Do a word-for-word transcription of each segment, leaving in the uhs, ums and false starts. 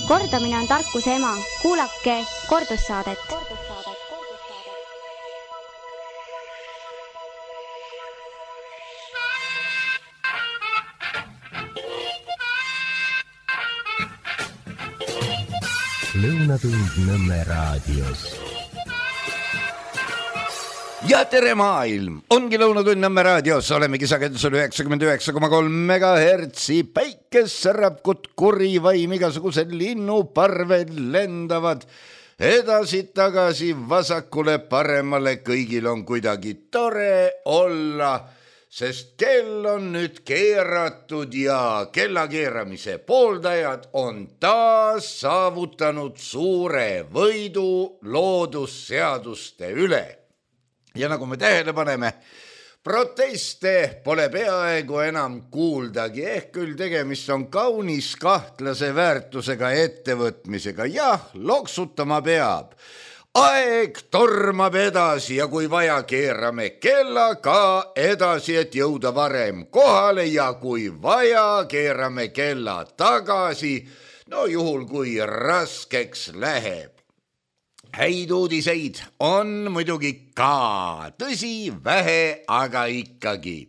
Kordamine on tarkuse ema. Kuulake kordussaadet. Lõunatund Nõmme raadios. Ja tere maailm! Ongi Lõunatund Nõmme raadios. Olemegi sagedusel üheksakümmend üheksa koma kolm megahertsi. Päikes särab kut kuri vaim, igasugused linnuparved lendavad edasi tagasi vasakule paremale. Kõigil on kuidagi tore olla, sest kell on nüüd keeratud ja kella keeramise pooldajad on taas saavutanud suure võidu loodusseaduste üle. Ja nagu me tähele paneme, proteste pole peaaegu enam kuuldagi, ehk küll tegemist on kaunis kahtlase väärtusega ettevõtmisega. Jah, loksutama peab. Aeg tormab edasi ja kui vaja, keerame kella ka edasi, et jõuda varem kohale ja kui vaja, keerame kella tagasi, no juhul kui raskeks läheb. Häid uudiseid on muidugi ka, tõsi, vähe, aga ikkagi.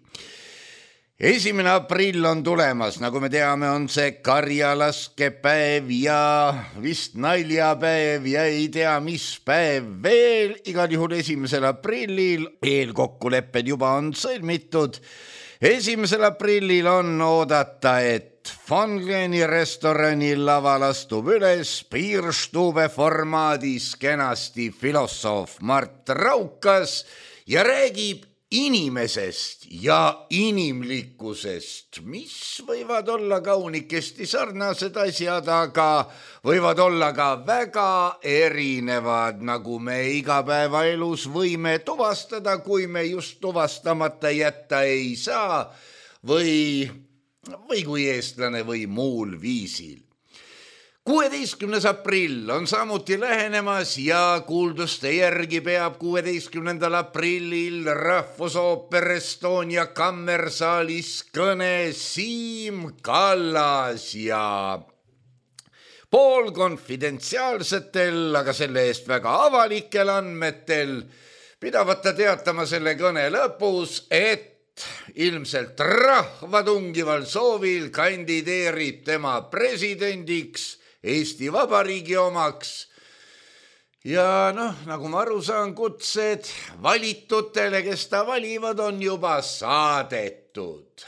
Esimene aprill on tulemas, nagu me teame, on see karjalaskepäev ja vist naljapäev ja ei tea, mis päev veel. Igal juhul esimesel aprillil eelkokkulepped juba on sõlmitud. Esimesel aprillil on oodata, et Von Gleni restorani laval astub üles Bierstube formaadis kenasti filosoof Mart Raukas ja räägib inimesest ja inimlikkusest, mis võivad olla kaunikesti sarnased asjad, aga võivad olla ka väga erinevad, nagu me igapäevaelus võime tuvastada, kui me just tuvastamata jätta ei saa või, või kui eestlane või muul viisil. kuueteistkümnes aprill on samuti lähenemas ja kuulduste järgi peab kuueteistkümnendal aprillil Rahvusooper Estonia kammersaalis kõne Siim Kallas ja pool konfidentsiaalsetel, aga selle eest väga avalikel andmetel pidavat ta teatama selle kõne lõpus, et ilmselt rahvatungival soovil kandideerib tema presidendiks, Eesti Vabariigi omaks ja noh, nagu ma aru saan, kutsed valitutele, kes ta valivad, on juba saadetud.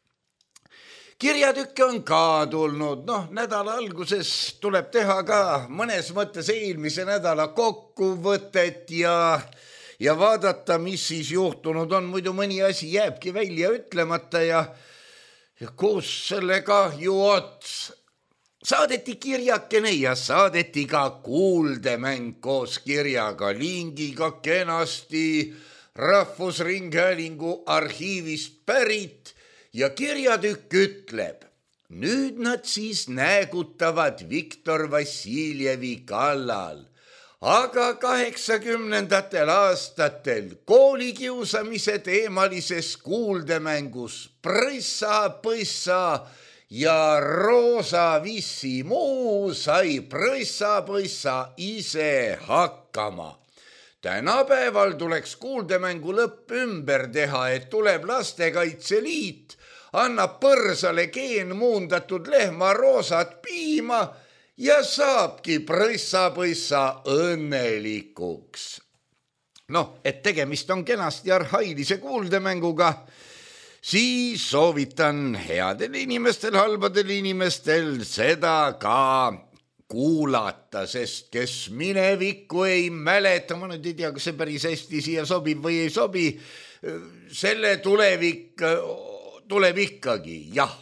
Kirjatükke on ka tulnud, noh, nädala alguses tuleb teha ka mõnes mõttes eelmise nädala kokkuvõtet ja, ja vaadata, mis siis juhtunud on, muidu mõni asi jääbki välja ütlemata ja, ja kus selle kahju ots. Saadeti kirjakene ja saadeti ka kuuldemäng koos kirjaga lingiga kenasti Rahvusringhäälingu arhiivist pärit ja kirjatükk ütleb, nüüd nad siis näägutavad Viktor Vassiljevi kallal, aga kaheksakümnendatel aastatel koolikiusamise teemalises kuuldemängus Prõssa-põssa ja Roosa Vissi muu sai Prõssa-põssa ise hakkama. Tänapäeval tuleks kuuldemängu lõpp ümber teha, et tuleb Lastekaitseliit, annab põrsale geenmuundatud lehma roosat piima ja saabki Prõssa-põssa õnnelikuks. Noh, et tegemist on kenasti arhailise kuuldemänguga, siis soovitan headel inimestel, halbadel inimestel seda ka kuulata, sest kes minevikku ei mäleta, ma nüüd ei tea, kas see päris hästi siia sobib või ei sobi, selle tulevik tuleb ikkagi, jah.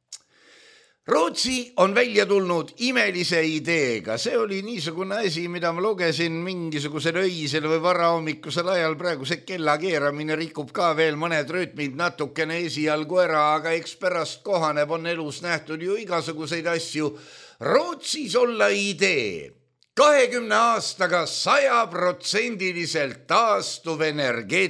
Rootsi on välja tulnud imelise ideega, see oli niisugune asi, mida ma lugesin mingisugusel öisel või varahommikusel ajal, praegu see kella keeramine rikub ka veel mõned rütmid natukene esialgu ära, aga eks pärast kohaneb, on elus nähtud ju igasuguseid asju. Rootsis olla idee kahekümne aastaga sajaprotsendiliselt taastuv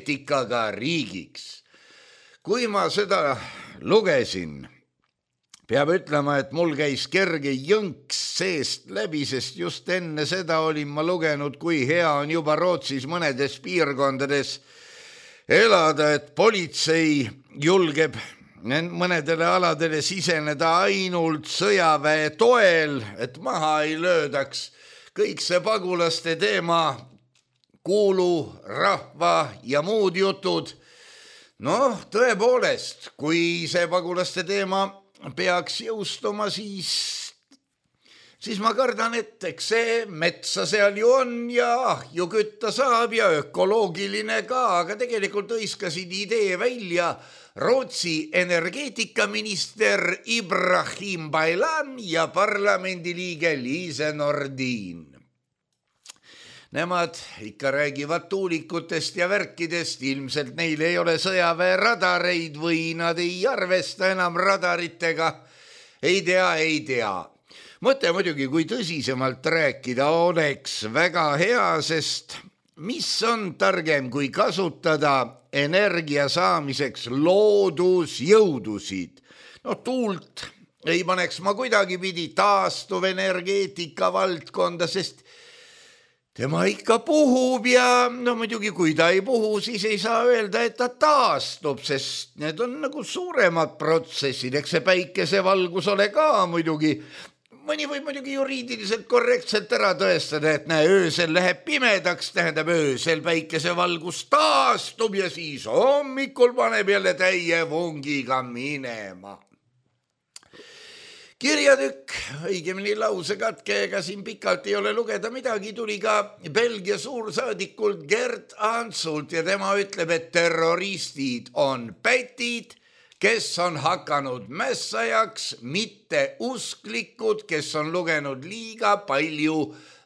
energeetikaga riigiks. Kui ma seda lugesin, Peab ütlema, et mul käis kerge jõnks seest läbi, sest just enne seda olin ma lugenud, kui hea on juba Rootsis mõnedes piirkondades elada, et politsei julgeb mõnedele aladele siseneda ainult sõjaväe toel, et maha ei löödaks kõik see pagulaste teema, kuulu, rahva ja muud jutud. Noh, tõepoolest, kui see pagulaste teema peaks jõustuma, siis, siis ma kardan, et eks see metsa seal ju on ja ju kütta saab ja ökoloogiline ka, aga tegelikult hõiskasid idee välja Rootsi energeetikaminister Ibrahim Baylan ja parlamendiliige Liise Nordin. Nemad ikka räägivad tuulikutest ja värkidest, ilmselt neil ei ole sõjaväe radareid või nad ei arvesta enam radaritega. Ei tea, ei tea. Mõte muidugi, kui tõsisemalt rääkida, oleks väga hea, sest mis on targem, kui kasutada energia saamiseks loodusjõudusid? No tuult ei paneks ma kuidagi pidi taastuv energeetika valdkonda, sest tema ikka puhub ja no muidugi, kui ta ei puhu, siis ei saa öelda, et ta taastub, sest need on nagu suuremad protsessid, eks see päikesevalgus ole ka muidugi. Mõni võib muidugi juriidiliselt korrektselt ära tõestada, et näe, öösel läheb pimedaks, tähendab öösel päikesevalgus taastub ja siis hommikul paneb jälle täie vungiga minema. Kirjatükk, õigemini lausekatke, ega siin pikalt ei ole lugeda midagi, tuli ka Belgia suursaadikult Gert Ansult ja tema ütleb, et terroristid on pätid, kes on hakanud mässajaks, mitte usklikud, kes on lugenud liiga palju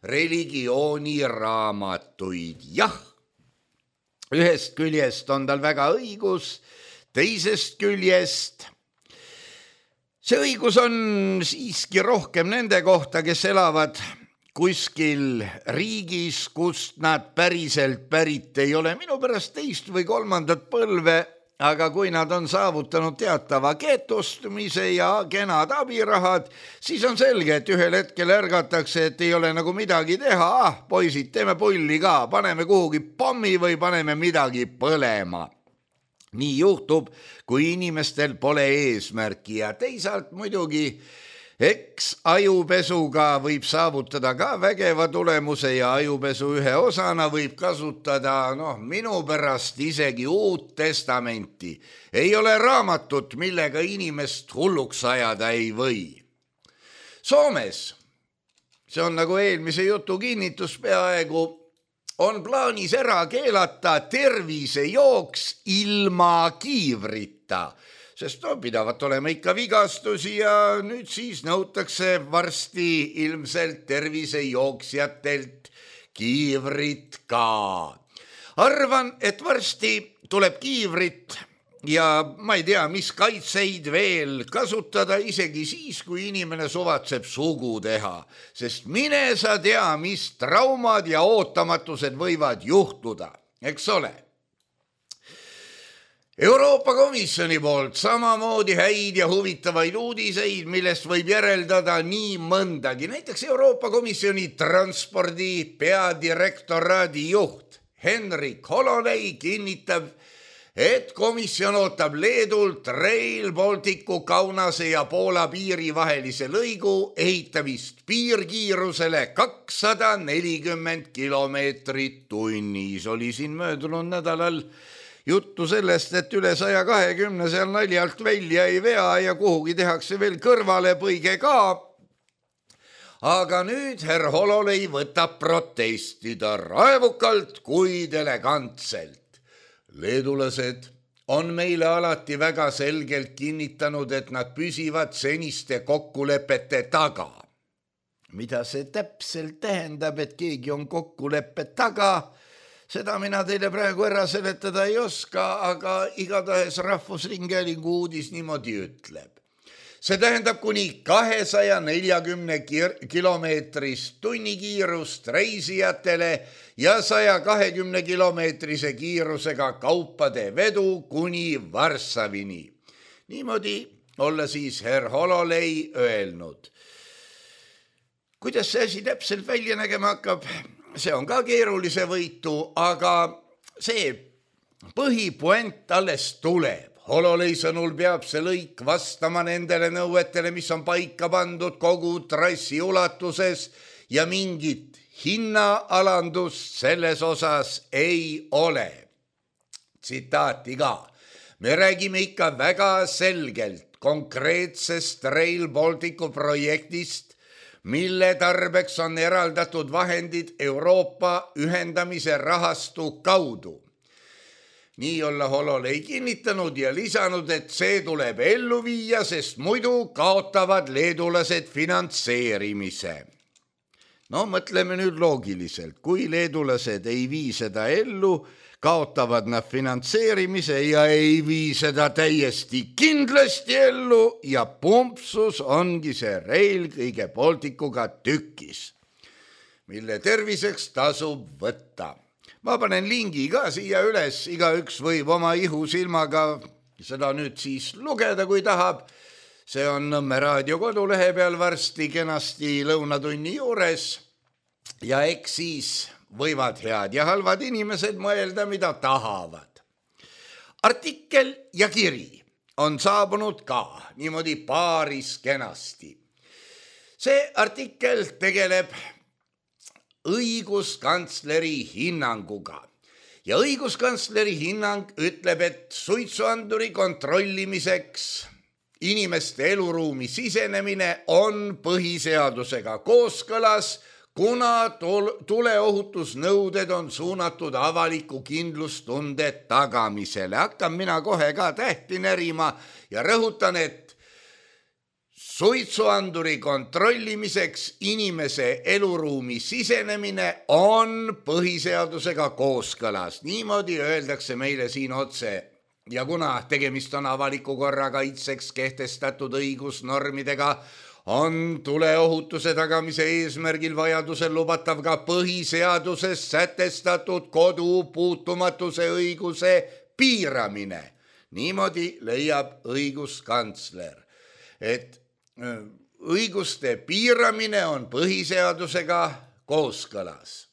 religiooniraamatuid. Jah, ühest küljest on tal väga õigus, teisest küljest see õigus on siiski rohkem nende kohta, kes elavad kuskil riigis, kust nad päriselt pärit ei ole. Minu pärast teist või kolmandat põlve, aga kui nad on saavutanud teatava getostumise ja kenad abirahad, siis on selge, et ühel hetkel ärgatakse, et ei ole nagu midagi teha. Ah, poisid, teeme pulli ka, paneme kuhugi pommi või paneme midagi põlema. Nii juhtub, kui inimestel pole eesmärki ja teisalt muidugi eks ajupesuga võib saavutada ka vägeva tulemuse ja ajupesu ühe osana võib kasutada noh, minu pärast isegi Uut Testamenti. Ei ole raamatut, millega inimest hulluks ajada ei või. Soomes, see on nagu eelmise jutu kinnitus peaaegu, on plaanis ära keelata tervisejooks ilma kiivrita, sest no, pidavat olema ikka vigastusi ja nüüd siis nõutakse varsti ilmselt tervisejooksjatelt kiivrit ka. Arvan, et varsti tuleb kiivrit ja ma ei tea, mis kaitseid veel kasutada isegi siis, kui inimene suvatseb sugu teha, sest mine sa tea, mis traumad ja ootamatused võivad juhtuda, eks ole. Euroopa Komisjoni poolt samamoodi häid ja huvitavaid uudiseid, millest võib järeldada nii mõndagi. Näiteks Euroopa Komisjoni transpordi peadirektoraadi juht Henrik Hololei kinnitab, et komisjon ootab Leedult Rail Balticu Kaunase ja Poola piiri vahelise lõigu ehitamist piirkiirusele kakssada nelikümmend kilomeetrit tunnis. Oli siin möödunud nädalal juttu sellest, et üle saja kahekümne seal naljalt välja ei vea ja kuhugi tehakse veel kõrvale põige ka. Aga nüüd herr Hololei võtab protestida raevukalt, kuid elegantselt. Leedulased on meile alati väga selgelt kinnitanud, et nad püsivad seniste kokkulepete taga. Mida see täpselt tähendab, et keegi on kokkuleppe taga, seda mina teile praegu ära seletada ei oska, aga igatahes Rahvusringhäälingu uudis niimoodi ütleb. See tähendab kuni kahesaja neljakümne kilomeetrist tunnikiirust reisijatele ja saja kahekümne kilomeetrise kiirusega kaupade vedu kuni Varssavini. Niimoodi olla siis herr Hololei öelnud. Kuidas see asi täpselt välja nägema hakkab, see on ka keerulise võitu, aga see põhipuent alles tuleb. Hololei sõnul peab see lõik vastama nendele nõuetele, mis on paika pandud kogu trassi ulatuses ja mingit hinnaalandust selles osas ei ole. Tsitaati ka. Me räägime ikka väga selgelt konkreetsest Rail Balticu projektist, mille tarbeks on eraldatud vahendid Euroopa ühendamise rahastu kaudu. Nii olla Hololei kinnitanud ja lisanud, et see tuleb ellu viia, sest muidu kaotavad leedulased finantseerimise. No mõtleme nüüd loogiliselt, kui leedulased ei vii seda ellu, kaotavad nad finantseerimise ja ei vii seda täiesti kindlasti ellu ja pumpsus ongi see Rail kõige Balticuga tükis, mille terviseks tasub võtta. Ma panen lingi ka siia üles, igaüks võib oma ihusilmaga seda nüüd siis lugeda, kui tahab. See on Nõmme raadio kodulehe peal varsti kenasti lõunatunni juures ja eks siis võivad head ja halvad inimesed mõelda, mida tahavad. Artikkel ja kiri on saabunud ka niimoodi paaris kenasti. See artikkel tegeleb õiguskantsleri hinnanguga ja õiguskantsleri hinnang ütleb, et suitsuanduri kontrollimiseks inimeste eluruumi sisenemine on põhiseadusega kooskõlas, kuna tuleohutusnõuded on suunatud avaliku kindlustunde tagamisele. Hakkan mina kohe ka tähti närima ja rõhutan, et suitsuanduri kontrollimiseks inimese eluruumi sisenemine on põhiseadusega kooskõlas. Niimoodi öeldakse meile siin otse. Ja kuna tegemist on avaliku korra kaitseks kehtestatud õigusnormidega, on tuleohutuse tagamise eesmärgil vajadusel lubatav ka põhiseaduses sätestatud kodu puutumatuse õiguse piiramine. Niimoodi leiab õiguskantsler, et õiguste piiramine on põhiseadusega kooskõlas.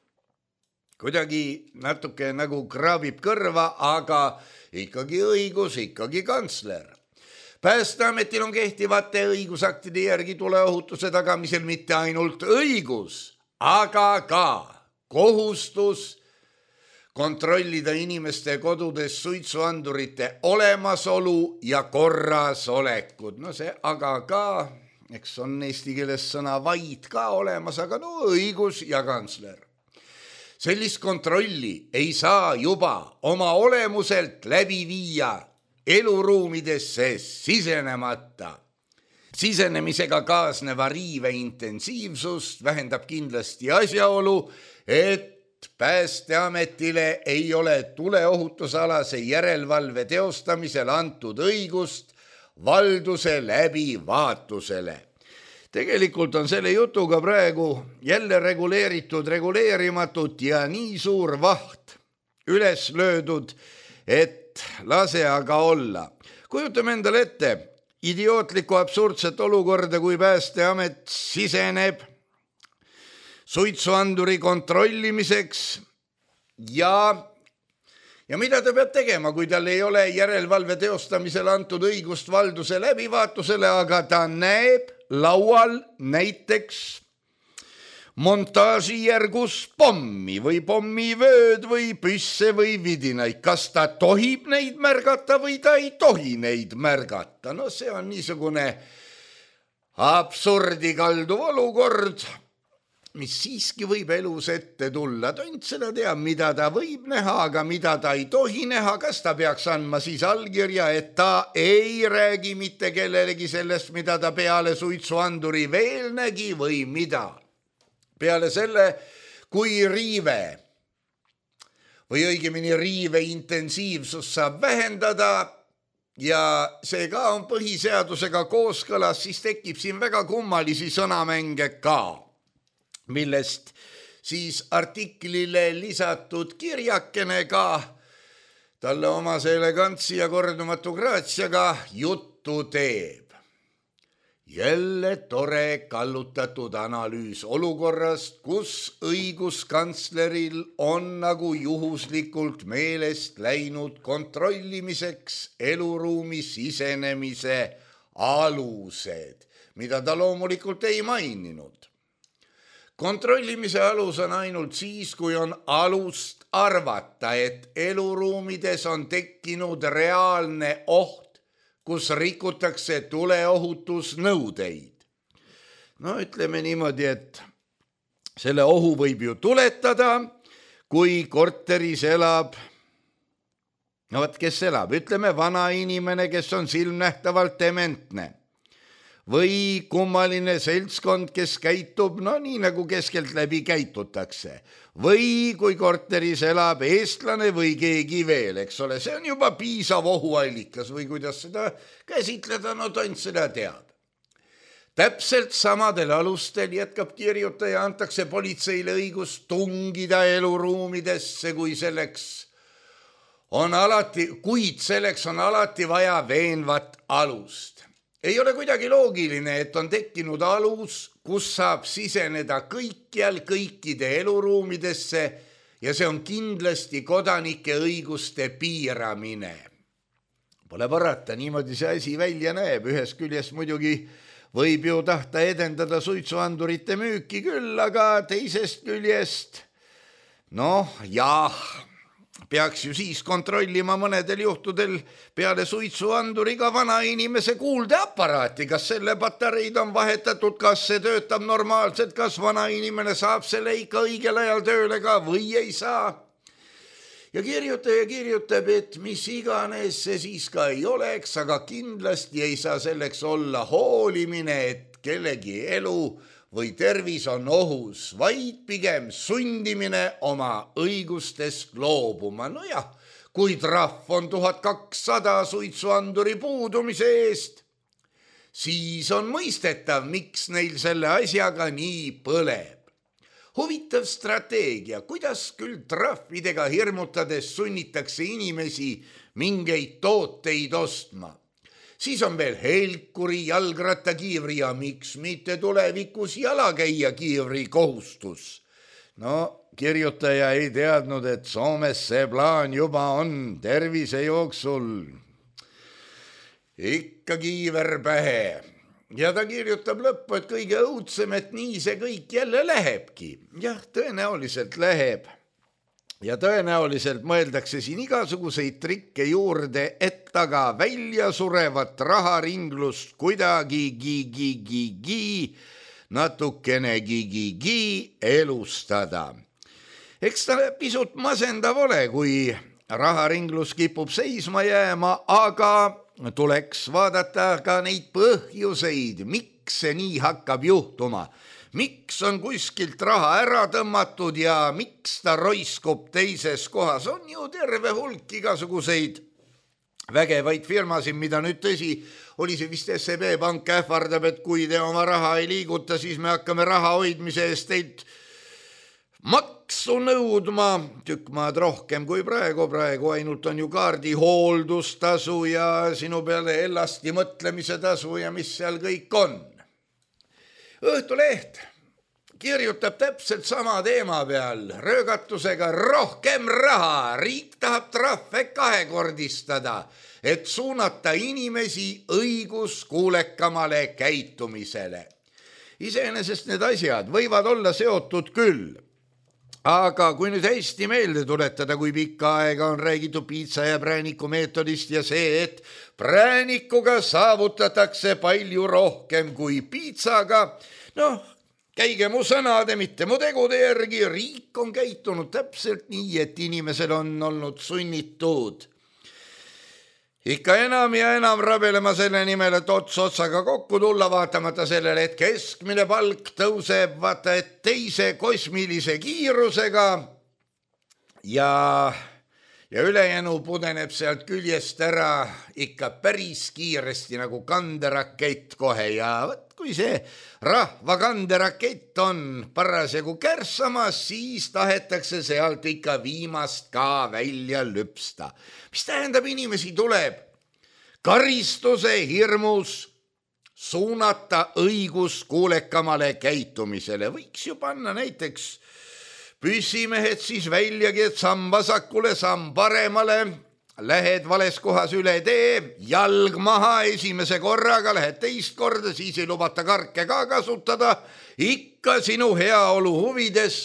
Kuidagi natuke nagu kraabib kõrva, aga ikkagi õigus, ikkagi kantsler. Päästeametil on kehtivate õigusaktide järgi tuleohutuse tagamisel mitte ainult õigus, aga ka kohustus kontrollida inimeste kodudes suitsuandurite olemasolu ja korrasolekut. No see aga ka, eks on eesti keeles sõna vaid ka olemas, aga no õigus ja kantsler. Sellist kontrolli ei saa juba oma olemuselt läbi viia eluruumidesse sisenemata. Sisenemisega kaasneva riive intensiivsust vähendab kindlasti asjaolu, et Päästeametile ei ole tuleohutusalase järelevalve teostamisel antud õigust valduse läbivaatusele. Tegelikult on selle jutuga praegu jälle reguleeritud reguleerimatut ja nii suur vaht üles löödud, et lase aga olla. Kujutame endale ette idiootlikku absurdset olukorda, kui Päästeamet siseneb suitsuanduri kontrollimiseks ja, ja mida ta peab tegema, kui tal ei ole järelevalve teostamisel antud õigust valduse läbivaatusele, aga ta näeb laual näiteks montaažijärgus pommi või pommivööd või püsse või vidinaid. Kas ta tohib neid märgata või ta ei tohi neid märgata? No see on niisugune absurdi kalduv olukord, mis siiski võib elus ette tulla. Tont seda teab, mida ta võib näha, aga mida ta ei tohi näha. Kas ta peaks andma siis allkirja, et ta ei räägi mitte kellelegi sellest, mida ta peale suitsuanduri veel nägi või mida? Peale selle, kui riive või õigemini riive intensiivsus saab vähendada ja see ka on põhiseadusega kooskõlas, siis tekib siin väga kummalisi sõnamänge ka, millest siis artiklile lisatud kirjakene ka talle omase elegantsi ja kordumatu graatsiaga juttu juttu teeb. Jälle tore kallutatud analüüs olukorrast, kus õiguskantsleril on nagu juhuslikult meelest läinud kontrollimiseks eluruumi sisenemise alused, mida ta loomulikult ei maininud. Kontrollimise alus on ainult siis, kui on alust arvata, et eluruumides on tekkinud reaalne oht, kus rikutakse tuleohutusnõudeid. No ütleme niimoodi, et selle ohu võib ju tuletada, kui korteris elab, no võt, kes elab, ütleme vana inimene, kes on silmnähtavalt dementne. Või kummaline seltskond, kes käitub, no nii nagu keskelt läbi käitutakse. Või kui korteris elab eestlane või keegi veel, eks ole, see on juba piisav ohuallikas või kuidas seda käsitleda, no tont seda teab. Täpselt samadel alustel, jätkab kirjutaja, antakse politseile õigus tungida eluruumidesse, kui selleks on alati, kuid selleks on alati vaja veenvat alust. Ei ole kuidagi loogiline, et on tekkinud alus, kus saab siseneda kõikjal kõikide eluruumidesse ja see on kindlasti kodanike õiguste piiramine. Pole parata, niimoodi see asi välja näeb. Ühest küljest muidugi võib ju tahta edendada suitsuandurite müüki küll, aga teisest küljest, noh jah, peaks ju siis kontrollima mõnedel juhtudel peale suitsuanduriga vana inimese kuuldeaparaati, kas selle patareid on vahetatud, kas see töötab normaalselt, kas vana inimene saab selle ikka õigel ajal tööle ka või ei saa. Ja kirjutaja kirjutab, et mis iganes see siis ka ei oleks, aga kindlasti ei saa selleks olla hoolimine, et kellegi elu või tervis on ohus, vaid pigem sundimine oma õigustest loobuma. No jah, kui trahv on tuhat kakssada suitsuanduri puudumise eest, siis on mõistetav, miks neil selle asjaga nii põleb. Huvitav strateegia, kuidas küll trahvidega hirmutades sunnitakse inimesi mingeid tooteid ostma. Siis on veel helkuri, jalgrattakiivri ja miks mitte tulevikus jalakäija kiivri kohustus. No, kirjutaja ei teadnud, et Soomes see plaan juba on tervise jooksul. Ikka kiiver pähe. Ja ta kirjutab lõppu, et kõige õudsem, et nii see kõik jälle lähebki. Jah, tõenäoliselt läheb. Ja tõenäoliselt mõeldakse siin igasuguseid trikke juurde, et aga välja surevat raharinglust kuidagi gi-gi-gi-gi, natukene gi-gi-gi elustada. Eks ta pisut masendav ole, kui raharinglus kipub seisma jääma, aga tuleks vaadata ka neid põhjuseid, miks see nii hakkab juhtuma. Miks on kuskilt raha ära tõmmatud ja miks ta roiskub teises kohas? On ju terve hulk igasuguseid vägevaid firmasid, mida nüüd tõsi, oli see vist S E B pank ähvardab, et kui te oma raha ei liiguta, siis me hakkame raha hoidmise eest teilt maksu nõudma tükk maad rohkem kui praegu. Praegu ainult on ju kaardi hooldustasu ja sinu peale ellasti mõtlemise tasu ja mis seal kõik on. Õhtuleht kirjutab täpselt sama teema peal, röögatusega rohkem raha, riik tahab trahve kahekordistada, et suunata inimesi õiguskuulekamale käitumisele. Iseenesest need asjad võivad olla seotud küll, aga kui nüüd hästi meelde tuletada, kui pikka aega on räägitud piitsa ja prääniku meetodist ja see, et präänikuga saavutatakse palju rohkem kui piitsaga, noh, käige mu sõnade, mitte mu tegude järgi, riik on käitunud täpselt nii, et inimesel on olnud sunnitud ikka enam ja enam rabelema selle nimel, et ots otsaga kokku tulla, vaatamata sellele, et keskmine palk tõuseb, vaata, et teise kosmilise kiirusega ja, ja ülejäänu pudeneb sealt küljest ära ikka päris kiiresti nagu kanderakett kohe ja võt, kui see rahvakanderakett on parasjagu kärsamas, siis tahetakse sealt ikka viimast ka välja lüpsta. Mis tähendab, inimesi tuleb karistuse hirmus suunata õiguskuulekamale käitumisele. Võiks ju panna näiteks püssimehed siis väljagi, et samm vasakule, samm paremale, lähed vales kohas üle tee, jalg maha esimese korraga, lähed teist korda, siis ei lubata karke ka kasutada, ikka sinu heaolu huvides.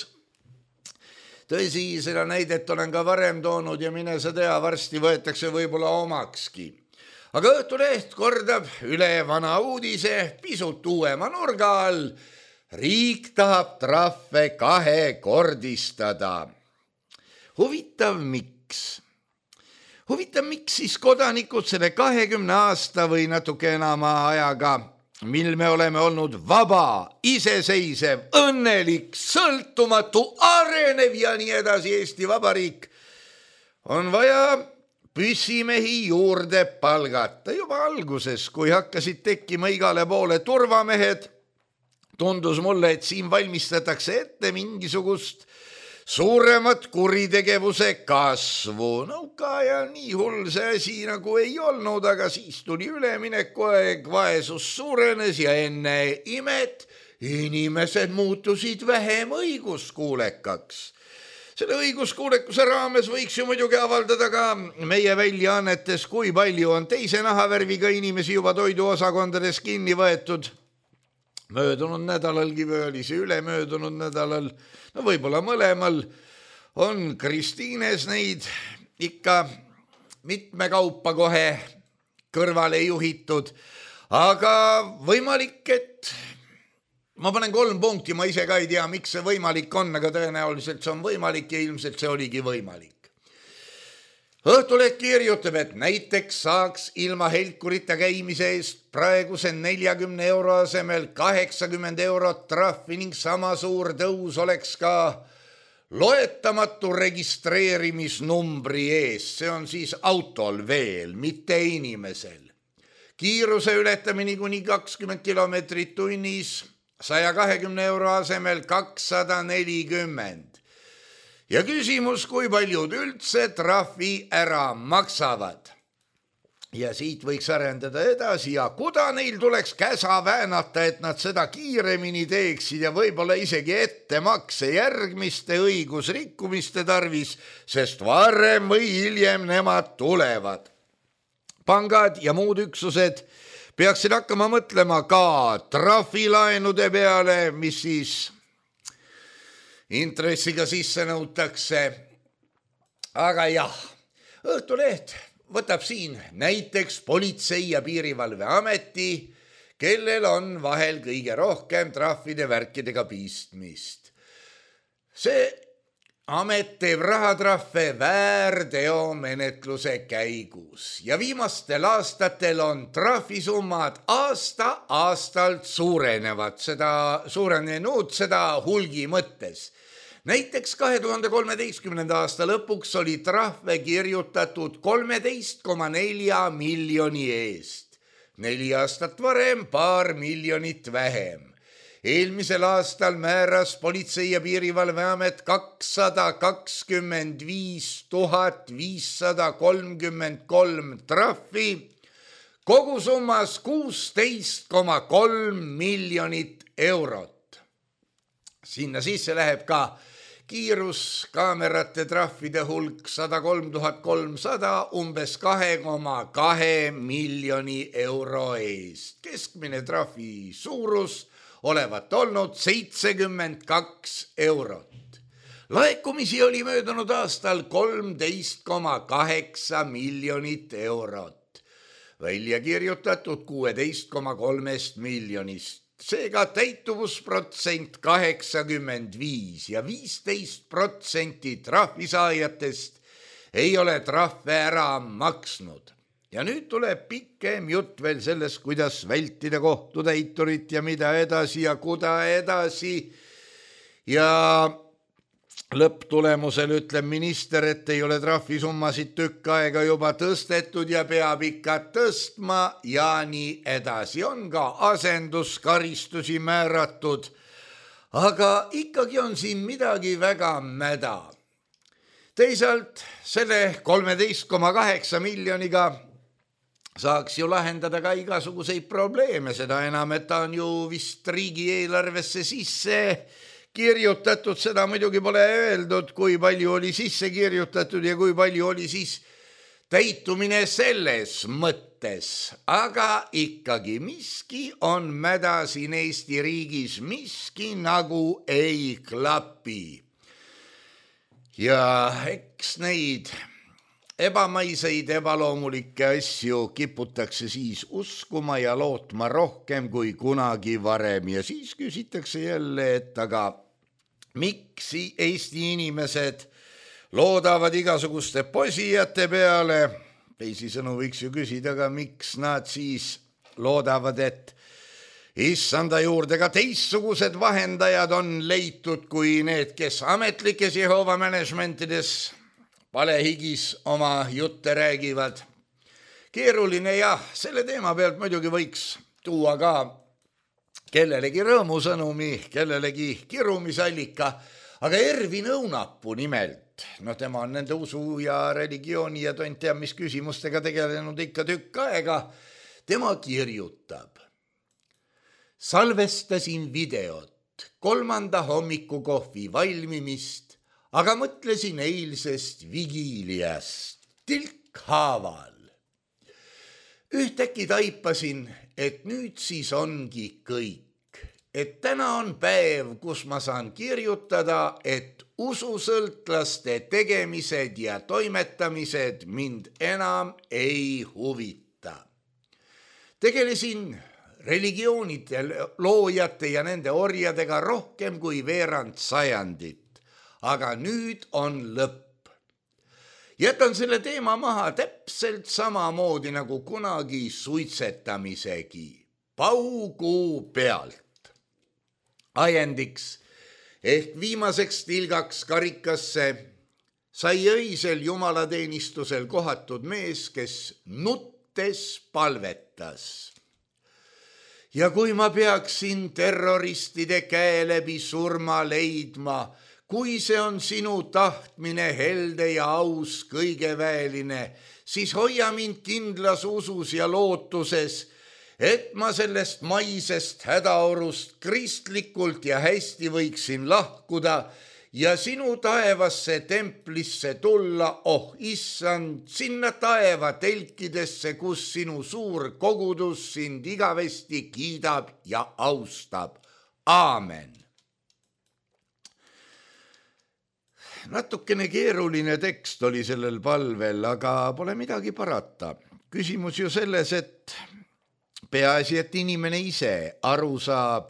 Tõsi, seda näidet olen ka varem toonud ja mine sa tea, varsti võetakse võib-olla omakski. Aga Õhtuleht kordab üle vana uudise pisut uuema nurga all. Riik tahab trahve kahekordistada. Huvitav miks? Huvitav miks siis kodanikud selle kahekümne aasta või natuke enama ajaga, mil me oleme olnud vaba, iseseisev, õnnelik, sõltumatu, arenev ja nii edasi Eesti Vabariik, on vaja püssimehi juurde palgata. Juba alguses, kui hakkasid tekkima igale poole turvamehed, tundus mulle, et siin valmistatakse ette mingisugust suuremat kuritegevuse kasvu. Nõuka ajal nii hull see asi nagu ei olnud, aga siis tuli üleminekuaeg, vaesus suurenes ja enne imet inimesed muutusid vähem õiguskuulekaks. Selle õiguskuulekuse raames võiks ju muidugi avaldada ka meie väljaannetes, kui palju on teise nahavärviga inimesi juba toiduosakondades kinni võetud. Möödunud nädalalgi või oli see ülemöödunud nädalal, no võib-olla mõlemal, on Kristiines neid ikka mitme kaupa kohe kõrvale juhitud, aga võimalik, et ma panen kolm punkti, ma ise ka ei tea, miks see võimalik on, aga tõenäoliselt see on võimalik ja ilmselt see oligi võimalik. Õhtuleht kirjutab, et näiteks saaks ilma helkurita käimise eest praeguse neljakümne euro asemel kaheksakümmend eurot trahvi ning sama suur tõus oleks ka loetamatu registreerimisnumbri eest. See on siis autol veel, mitte inimesel. Kiiruse ületamine kuni kakskümmend kilomeetrit tunnis, saja kahekümne euro asemel kakssada nelikümmend. Ja küsimus, kui paljud üldse trahvi ära maksavad. Ja siit võiks arendada edasi ja kuda neil tuleks käsa väänata, et nad seda kiiremini teeksid ja võib-olla isegi ettemakse järgmiste õigusrikkumiste tarvis, sest varem või hiljem nemad tulevad. Pangad ja muud üksused peaksid hakkama mõtlema ka trahvilaenude peale, mis siis intressiga sisse nõutakse. Aga jah, Õhtuleht võtab siin näiteks Politsei- ja Piirivalveameti, kellel on vahel kõige rohkem trahvide värkidega pistmist. See amet teeb rahatrahve väärteomenetluse käigus ja viimastel aastatel on trahvisummad aasta aastalt suurenevad, seda suurenenud seda hulgi mõttes. Näiteks kahe tuhande kolmeteistkümnenda aasta lõpuks oli trahve kirjutatud kolmteist koma neli miljoni eest. Neli aastat varem paar miljonit vähem. Eelmisel aastal määras Politsei- ja Piirivalveamet kakssada kakskümmend viis tuhat viissada kolmkümmend kolm trahvi, kogusummas kuusteist koma kolm miljonit eurot. Sinna sisse läheb ka kiiruskaamerate trahvide hulk sada kolm tuhat kolmsada umbes kahe koma kahe miljoni euro eest. Keskmine trahvi suurus olevat olnud seitsekümmend kaks eurot. Laekumisi oli möödunud aastal kolmteist koma kaheksa miljonit eurot. Välja kirjutatud kuusteist koma kolm miljonist. Seega täituvusprotsent kaheksakümmend viis ja viisteist protsenti trahvisaajatest ei ole trahve ära maksnud. Ja nüüd tuleb pikem jutt veel sellest, kuidas vältida kohtutäiturit ja mida edasi ja kuda edasi. Ja lõpptulemusel ütleb minister, et ei ole trahvisummasid tükk aega juba tõstetud ja peab ikka tõstma ja nii edasi. On ka asenduskaristusi määratud, aga ikkagi on siin midagi väga mäda. Teisalt selle kolmteist koma kaheksa miljoniga saaks ju lahendada ka igasuguseid probleeme, seda enam, et ta on ju vist riigieelarvesse sisse kirjutatud, seda muidugi pole öeldud, kui palju oli sisse kirjutatud ja kui palju oli siis täitumine selles mõttes, aga ikkagi miski on mäda siin Eesti riigis, miski nagu ei klapi. Ja eks neid ebamaiseid, ebaloomulikke asju kiputakse siis uskuma ja lootma rohkem kui kunagi varem ja siis küsitakse jälle, et aga miks Eesti inimesed loodavad igasuguste posijate peale, teisisõnu võiks ju küsida, aga miks nad siis loodavad, et issanda juurde ka teistsugused vahendajad on leitud kui need, kes ametlikes Jehova managementides palehigis oma jutte räägivad. Keeruline jah, selle teema pealt muidugi võiks tuua ka kellelegi rõõmusõnumi, kellelegi kirumisallika, aga Ervin Õunapuu nimelt, no tema on nende usu ja religiooni ja tont tea mis küsimustega tegelenud ikka tükk aega, tema kirjutab. Salvestasin videot kolmanda hommikukohvi valmimist, aga mõtlesin eilsest vigiiliast tilkhaaval. Ühtäkki taipasin, et nüüd siis ongi kõik, et täna on päev, kus ma saan kirjutada, et ususõltlaste tegemised ja toimetamised mind enam ei huvita. Tegelesin religioonide loojate ja nende orjadega rohkem kui veerand sajandit, aga nüüd on lõpp. Jätan selle teema maha täpselt samamoodi nagu kunagi suitsetamisegi, paugu pealt. Ajendiks ehk viimaseks tilgaks karikasse sai öisel jumalateenistusel kohatud mees, kes nuttes palvetas. Ja kui ma peaksin terroristide käe läbi surma leidma, kui see on sinu tahtmine helde ja aus kõigeväeline, siis hoia mind kindlas usus ja lootuses, et ma sellest maisest hädaorust kristlikult ja hästi võiksin lahkuda ja sinu taevasse templisse tulla, oh issand, sinna taeva telkidesse, kus sinu suur kogudus sind igavesti kiidab ja austab. Aamen. Natukene keeruline tekst oli sellel palvel, aga pole midagi parata. Küsimus ju selles, et peaasi, et inimene ise aru saab,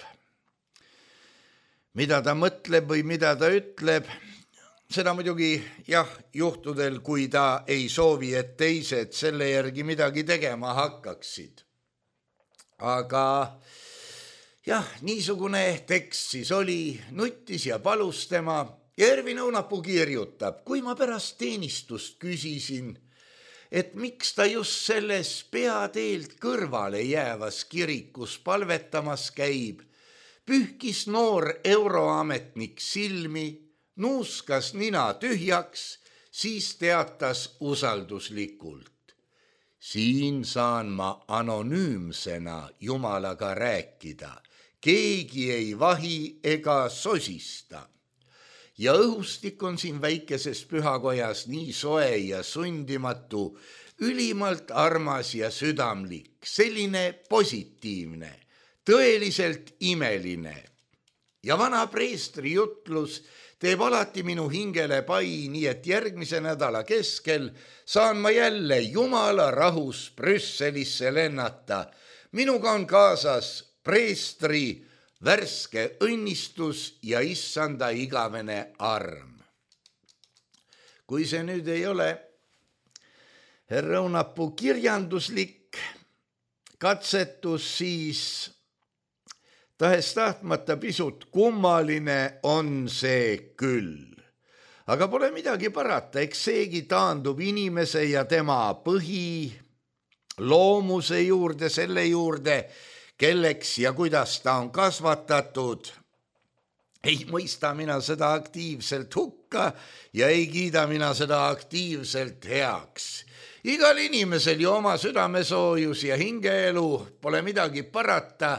mida ta mõtleb või mida ta ütleb. Seda muidugi jah, juhtudel, kui ta ei soovi, et teised selle järgi midagi tegema hakkaksid. Aga jah, niisugune tekst siis oli, nuttis ja palus tema. Ervin Õunapuu kirjutab, kui ma pärast teenistust küsisin, et miks ta just selles peateelt kõrvale jäävas kirikus palvetamas käib, pühkis noor euroametnik silmi, nuuskas nina tühjaks, siis teatas usalduslikult. Siin saan ma anonüümsena Jumalaga rääkida, keegi ei vahi ega sosista. Ja õhustik on siin väikeses pühakojas nii soe ja sundimatu, ülimalt armas ja südamlik, selline positiivne, tõeliselt imeline. Ja vana preestri jutlus teeb alati minu hingele pai, nii et järgmise nädala keskel saan ma jälle Jumala rahus Brüsselisse lennata. Minuga on kaasas preestri värske õnnistus ja issanda igavene arm. Kui see nüüd ei ole härra Õunapuu kirjanduslik katsetus, siis tahes tahtmata pisut kummaline on see küll. Aga pole midagi parata, eks seegi taandub inimese ja tema põhi loomuse juurde, selle juurde, kelleks ja kuidas ta on kasvatatud. Ei mõista mina seda aktiivselt hukka ja ei kiida mina seda aktiivselt heaks. Igal inimesel ju oma südamesoojus ja hingeelu, pole midagi parata,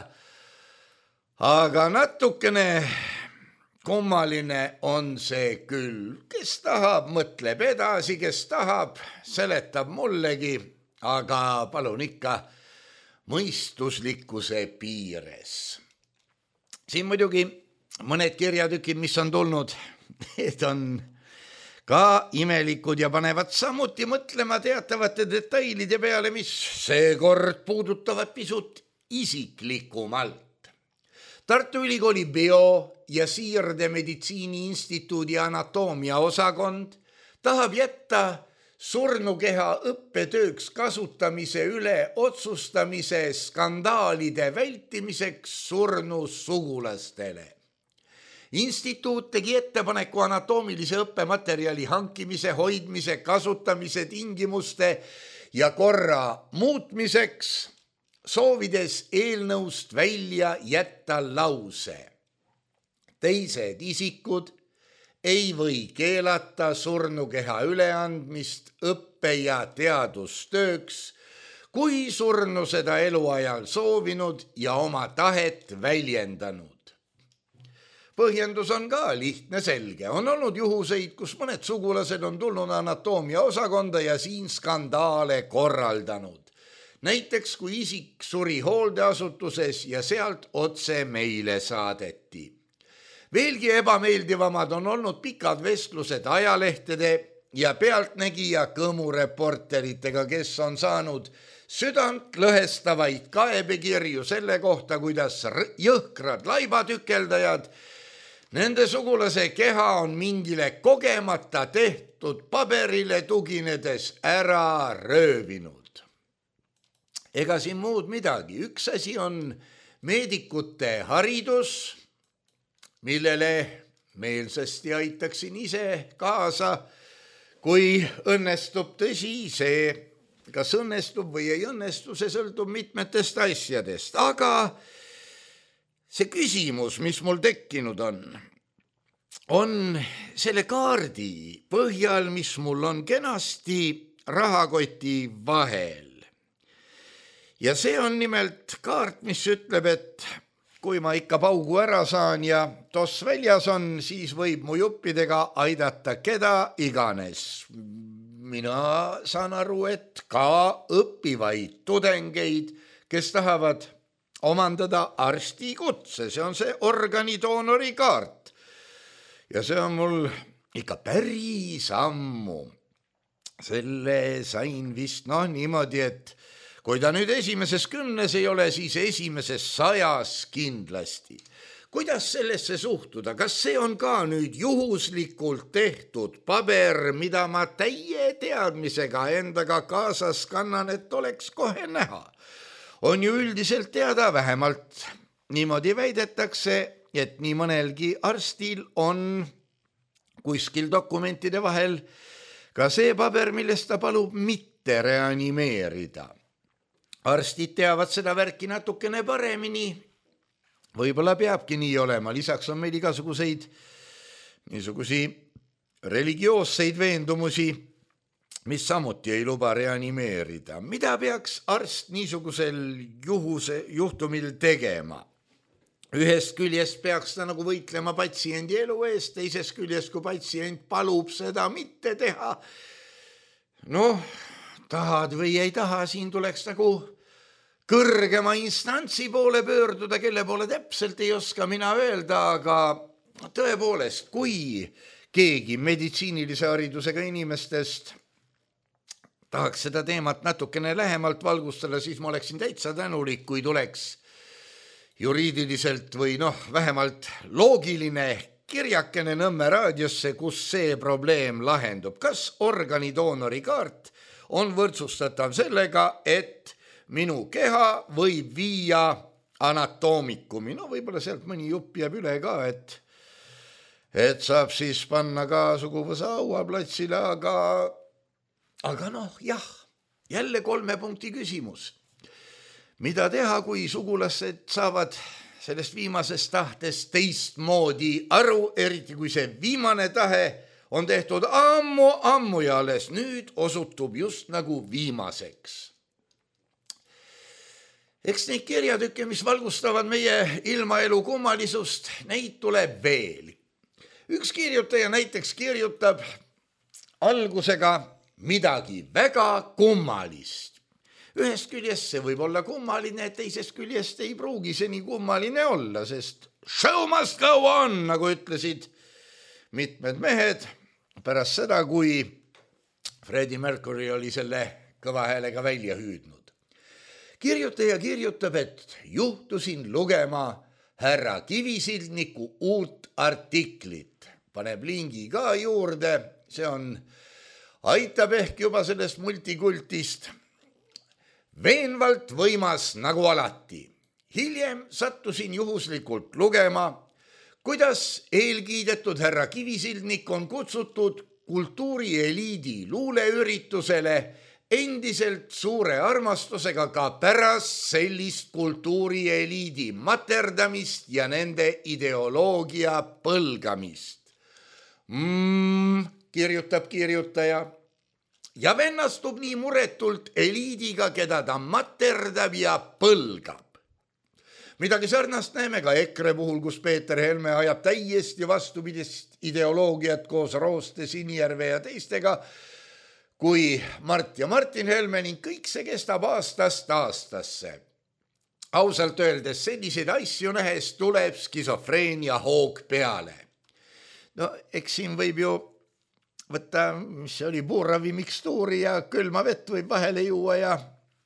aga natukene kummaline on see küll. Kes tahab, mõtleb edasi, kes tahab, seletab mullegi, aga palun ikka mõistuslikkuse piires. Siin muidugi mõned kirjatükid, mis on tulnud, need on ka imelikud ja panevad samuti mõtlema teatavate detailide peale, mis seekord puudutavad pisut isiklikumalt. Tartu Ülikooli bio- ja siirdemeditsiini instituudi anatoomia osakond tahab jätta surnukeha õppetööks kasutamise üle otsustamise skandaalide vältimiseks surnu sugulastele. Instituut tegi ettepaneku anatoomilise õppematerjali hankimise, hoidmise, kasutamise tingimuste ja korra muutmiseks, soovides eelnõust välja jätta lause. Teised isikud ei või keelata surnukeha üleandmist õppe- ja teadustööks, kui surnu seda eluajal soovinud ja oma tahet väljendanud. Põhjendus on ka lihtne selge. On olnud juhuseid, kus mõned sugulased on tulnud anatoomia osakonda ja siin skandaale korraldanud. Näiteks kui isik suri hooldeasutuses ja sealt otse meile saadeti. Veelgi ebameeldivamad on olnud pikad vestlused ajalehtede ja pealtnägija kõmureporteritega, kes on saanud südant lõhestavaid kaebekirju selle kohta, kuidas jõhkrad laibatükeldajad nende sugulase keha on mingile kogemata tehtud paberile tuginedes ära röövinud. Ega siin muud midagi. Üks asi on meedikute haridus, millele meelsasti aitaksin ise kaasa, kui õnnestub. Tõsi, see, kas õnnestub või ei õnnestu, see sõltub mitmetest asjadest, aga see küsimus, mis mul tekkinud on, on selle kaardi põhjal, mis mul on kenasti rahakoti vahel. Ja see on nimelt kaart, mis ütleb, et kui ma ikka paugu ära saan ja toss väljas on, siis võib mu juppidega aidata keda iganes. Mina saan aru, et ka õppivaid tudengeid, kes tahavad omandada arsti kutse, see on see organidoonori kaart. Ja see on mul ikka päris ammu. Selle sain vist noh niimoodi, et kui ta nüüd esimeses kümnes ei ole, siis esimeses sajas kindlasti. Kuidas sellesse suhtuda? Kas see on ka nüüd juhuslikult tehtud paber, mida ma täie teadmisega endaga kaasas kannan, et oleks kohe näha? On ju üldiselt teada, vähemalt niimoodi väidetakse, et nii mõnelgi arstil on kuskil dokumentide vahel ka see paber, millest ta palub mitte reanimeerida. Arstid teavad seda värki natukene paremini, võib-olla peabki nii olema, lisaks on meil igasuguseid niisugusi religioosseid veendumusi, mis samuti ei luba reanimeerida. Mida peaks arst niisugusel juhuse, juhtumil tegema? Ühest küljest peaks ta nagu võitlema patsiendi elu eest, teisest küljest, kui patsient palub seda mitte teha. Noh, tahad või ei taha, siin tuleks nagu kõrgema instantsi poole pöörduda, kelle poole täpselt ei oska mina öelda, aga tõepoolest, kui keegi meditsiinilise haridusega inimestest tahaks seda teemat natukene lähemalt valgustada, siis ma oleksin täitsa tänulik, kui tuleks juriidiliselt või noh, vähemalt loogiline kirjakene Nõmme raadiosse, kus see probleem lahendub. Kas organidoonori kaart on võrdsustatav sellega, et minu keha võib viia anatoomikumi? No võib-olla sealt mõni jupp jääb üle ka, et, et saab siis panna ka suguvõsa auaplatsile, aga Aga noh, jah, jälle kolme punkti küsimus. Mida teha, kui sugulased saavad sellest viimasest tahtest teistmoodi aru, eriti kui see viimane tahe on tehtud ammu, ammu ja alles nüüd osutub just nagu viimaseks. Eks neid kirjatükke, mis valgustavad meie ilmaelu kummalisust, neid tuleb veel. Üks kirjutaja näiteks kirjutab algusega midagi väga kummalist. Ühest küljest see võib olla kummaline, teisest küljest ei pruugi see nii kummaline olla, sest show must go on, nagu ütlesid mitmed mehed pärast seda, kui Freddie Mercury oli selle kõva häälega välja hüüdnud. Kirjutaja kirjutab, et juhtusin lugema härra Kivisildniku uut artiklit. Paneb lingi ka juurde, see on, aitab ehk juba sellest multikultist. Veenvalt võimas nagu alati. Hiljem sattusin juhuslikult lugema, kuidas eelkiidetud härra Kivisildnik on kutsutud kultuurieliidi luuleüritusele endiselt suure armastusega ka pärast sellist kultuurieliidi materdamist ja nende ideoloogia põlgamist. Mm, kirjutab kirjutaja. Ja vennastub nii muretult eliidiga, keda ta materdab ja põlgab. Midagi sarnast näeme ka EKRE puhul, kus Peeter Helme ajab täiesti vastupidist ideoloogiat koos Rooste, Sinijärve ja teistega, kui Mart ja Martin Helme ning kõik see kestab aastast aastasse. Ausalt öeldes selliseid asju nähes tuleb skisofreenia hoog peale. No eks siin võib ju võtta, mis see oli, puuravi mikstuuri ja külma vett võib vahele juua ja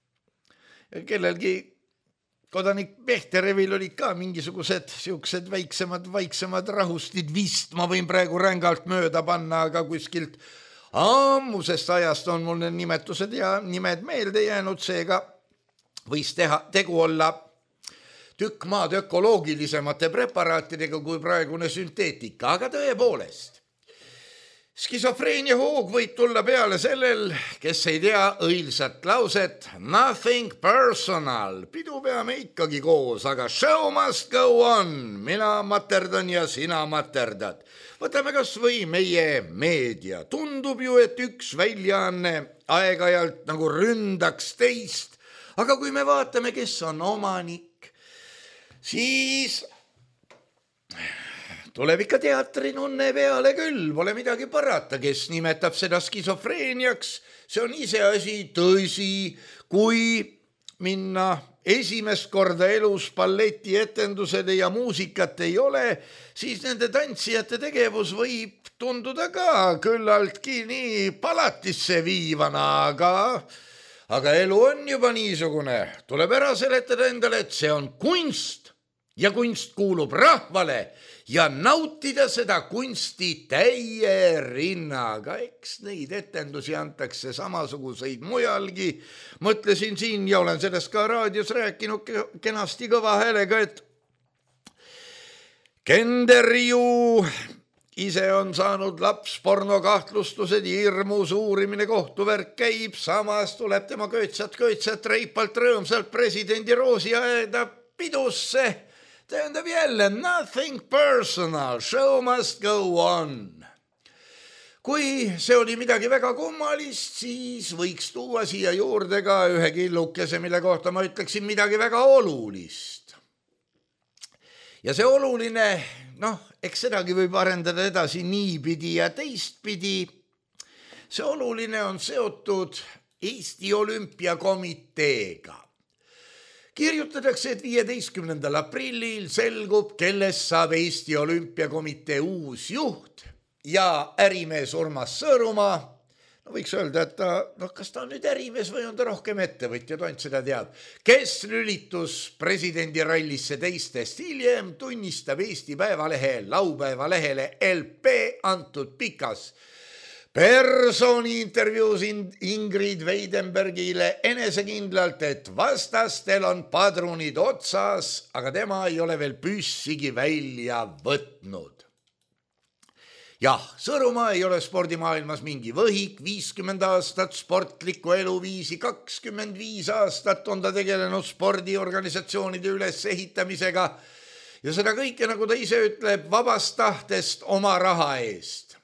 kellelgi kodanik Pehterevil olid ka mingisugused siuksed väiksemad, vaiksemad rahustid vist, ma võin praegu rängalt mööda panna, aga kuskilt ammusest ajast on mul need nimetused ja nimed meelde jäänud, seega võis teha, tegu olla tükk maad ökoloogilisemate preparaatidega kui praegune sünteetika, aga tõepoolest. Skisofreenia hoog võib tulla peale sellel, kes ei tea õilsat lauset nothing personal, pidu peame ikkagi koos, aga show must go on, mina materdan ja sina materdad. Võtame kas või meie meedia, tundub ju, et üks väljaanne aeg-ajalt nagu ründaks teist, aga kui me vaatame, kes on omanik, siis tuleb ikka teatrinunne peale küll, pole midagi parata, kes nimetab seda skisofreeniaks, see on iseasi, tõsi, kui minna esimest korda elus balletietendusele ja muusikat ei ole, siis nende tantsijate tegevus võib tunduda ka küllaltki nii palatisse viivana, aga, aga elu on juba niisugune. Tuleb ära seletada endale, et see on kunst ja kunst kuulub rahvale ja nautida seda kunsti täie rinnaga. Eks neid etendusi antakse samasuguseid mujalgi. Mõtlesin siin ja olen sellest ka raadios rääkinud kenasti kõva häälega, et Kenderju ise on saanud laps pornokahtlustused, hirmus uurimine, kohtuvärk käib, samas tuleb tema köitsat, köitsat reipalt rõõmsalt presidendi roosi aeda pidusse. Tähendab jälle, nothing personal, show must go on. Kui see oli midagi väga kummalist, siis võiks tuua siia juurde ka ühe killukese, mille kohta ma ütleksin midagi väga olulist. Ja see oluline, noh, eks sedagi võib arendada edasi niipidi ja teistpidi. See oluline on seotud Eesti Olümpiakomiteega. Kirjutatakse, et viieteistkümnendal aprillil selgub, kellest saab Eesti Olümpiakomitee uus juht ja ärimees Urmas Sõõrumaa. No võiks öelda, et ta, no kas ta on nüüd ärimees või on ta rohkem ettevõtja, tont seda teab. Kes lülitus presidendi rallisse teistest hiljem, tunnistab Eesti Päevalehe laupäeva lehele L P antud pikas personi intervjuus Ingrid Weidenbergile enesekindlalt, et vastastel on padrunid otsas, aga tema ei ole veel püssigi välja võtnud. Jah, Sõõrumaa ei ole spordimaailmas mingi võhik, viiskümmend aastat sportlikku eluviisi, kakskümmend viis aastat on ta tegelenud spordiorganisatsioonide ülesehitamisega ja seda kõike, nagu ta ise ütleb, vabast tahtest oma raha eest.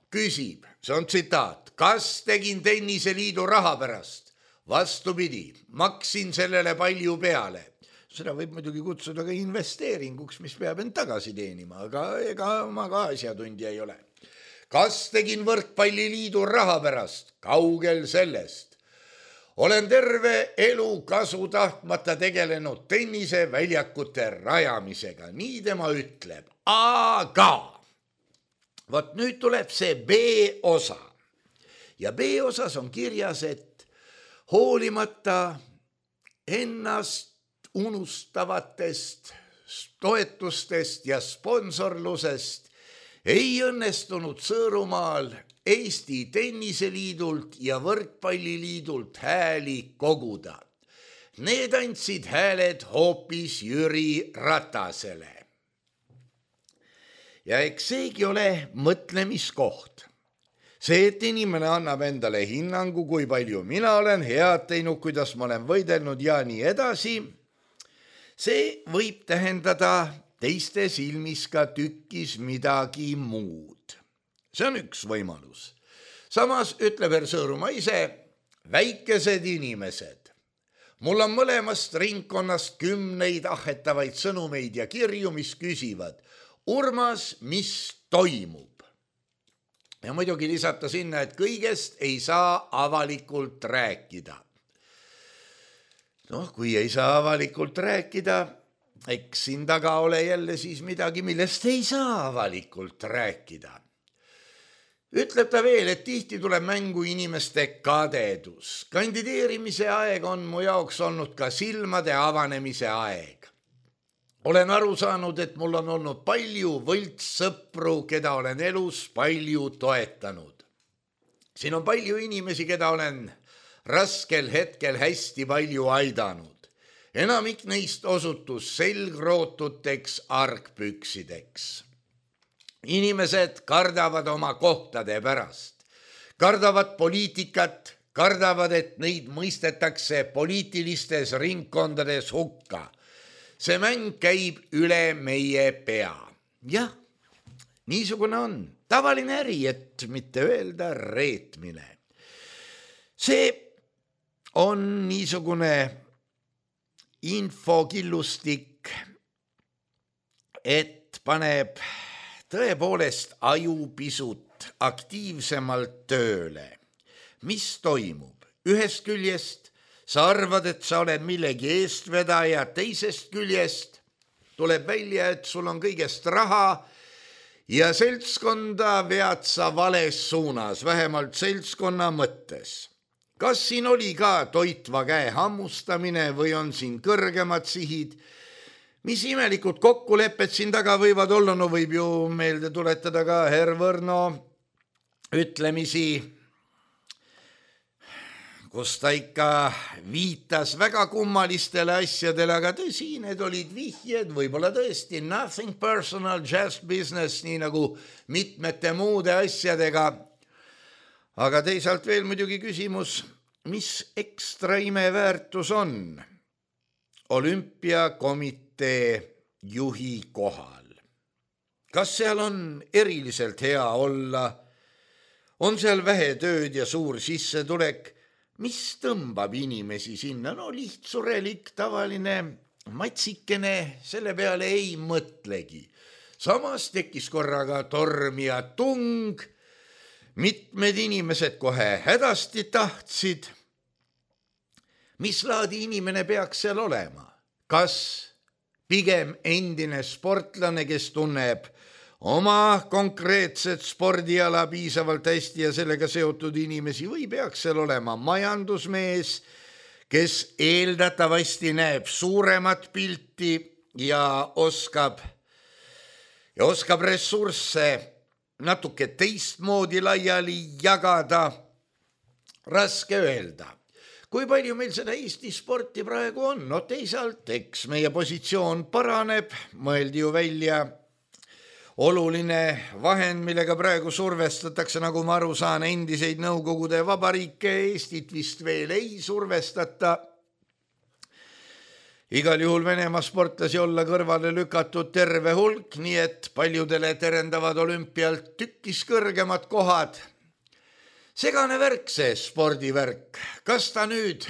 küsib, see on tsitaat, kas tegin tenniseliidu raha pärast? Vastupidi, maksin sellele palju peale. Seda võib muidugi kutsuda ka investeeringuks, mis peab end tagasi teenima, aga ega ma ka asjatundja ei ole. Kas tegin võrkpalliliidu raha pärast? Kaugel sellest. Olen terve elu kasu tahtmata tegelenud tennise väljakute rajamisega, nii tema ütleb. Aga vot nüüd tuleb see B-osa. Ja B-osas on kirjas, et hoolimata ennast unustavatest toetustest ja sponsorlusest ei õnnestunud Sõõrumaal Eesti Tenniseliidult ja Võrkpalliliidult hääli koguda. Need andsid hääled hoopis Jüri Ratasele. Ja eks seegi ole mõtlemiskoht. See, et inimene annab endale hinnangu, kui palju mina olen head teinud, kuidas ma olen võidelnud ja nii edasi, see võib tähendada teiste silmis ka tükkis midagi muud. See on üks võimalus. Samas ütleb Herr Sõõrumaa ise, väikesed inimesed. Mul on mõlemast ringkonnast kümneid ahetavaid sõnumeid ja kirju, mis küsivad, Urmas, mis toimub? Ja muidugi lisata sinna, et kõigest ei saa avalikult rääkida. Noh, kui ei saa avalikult rääkida, eks siin taga ole jälle siis midagi, millest ei saa avalikult rääkida. Ütleb ta veel, et tihti tuleb mängu inimeste kadedus. Kandideerimise aeg on mu jaoks olnud ka silmade avanemise aeg. Olen aru saanud, et mul on olnud palju võltssõpru, keda olen elus palju toetanud. Siin on palju inimesi, keda olen raskel hetkel hästi palju aidanud. Enamik neist osutus selgrootuteks argpüksideks. Inimesed kardavad oma kohtade pärast. Kardavad poliitikat, kardavad, et neid mõistetakse poliitilistes ringkondades hukka. See mäng käib üle meie pea. Jah, niisugune on tavaline äri, et mitte öelda reetmine. See on niisugune infokillustik, et paneb tõepoolest aju pisut aktiivsemalt tööle. Mis toimub? Ühest küljest sa arvad, et sa oled millegi eestvedaja, teisest küljest tuleb välja, et sul on kõigest raha ja seltskonda vead sa vales suunas, vähemalt seltskonna mõttes. Kas siin oli ka toitva käe hammustamine või on siin kõrgemad sihid? Mis imelikud kokkulepped siin taga võivad olla, no võib ju meelde tuletada ka Herr Võrno ütlemisi, kus ta ikka viitas väga kummalistele asjadele, aga tõsi, need olid vihjed, võib-olla tõesti nothing personal, just business, nii nagu mitmete muude asjadega. Aga teisalt veel muidugi küsimus, mis ekstra imeväärtus on olümpiakomitee juhi kohal? Kas seal on eriliselt hea olla? On seal vähe tööd ja suur sissetulek? Mis tõmbab inimesi sinna? No lihtsurelik, tavaline matsikene, selle peale ei mõtlegi. Samas tekkis korraga torm ja tung. Mitmed inimesed kohe hädasti tahtsid. Mis laadi inimene peaks seal olema? Kas pigem endine sportlane, kes tunneb oma konkreetset spordiala piisavalt hästi ja sellega seotud inimesi, või peaks seal olema majandusmees, kes eeldatavasti näeb suuremat pilti ja oskab, ja oskab ressursse natuke teistmoodi laiali jagada? Raske öelda. Kui palju meil seda Eesti sporti praegu on? No teisalt, eks meie positsioon paraneb, mõeldi ju välja oluline vahend, millega praegu survestatakse, nagu ma aru saan, endiseid Nõukogude vabariike, Eestit vist veel ei survestata. Igal juhul Venemaa sportlasi olla kõrvale lükatud terve hulk, nii et paljudele terendavad olümpialt tükis kõrgemad kohad. Segane värk see spordivärk. Kas ta nüüd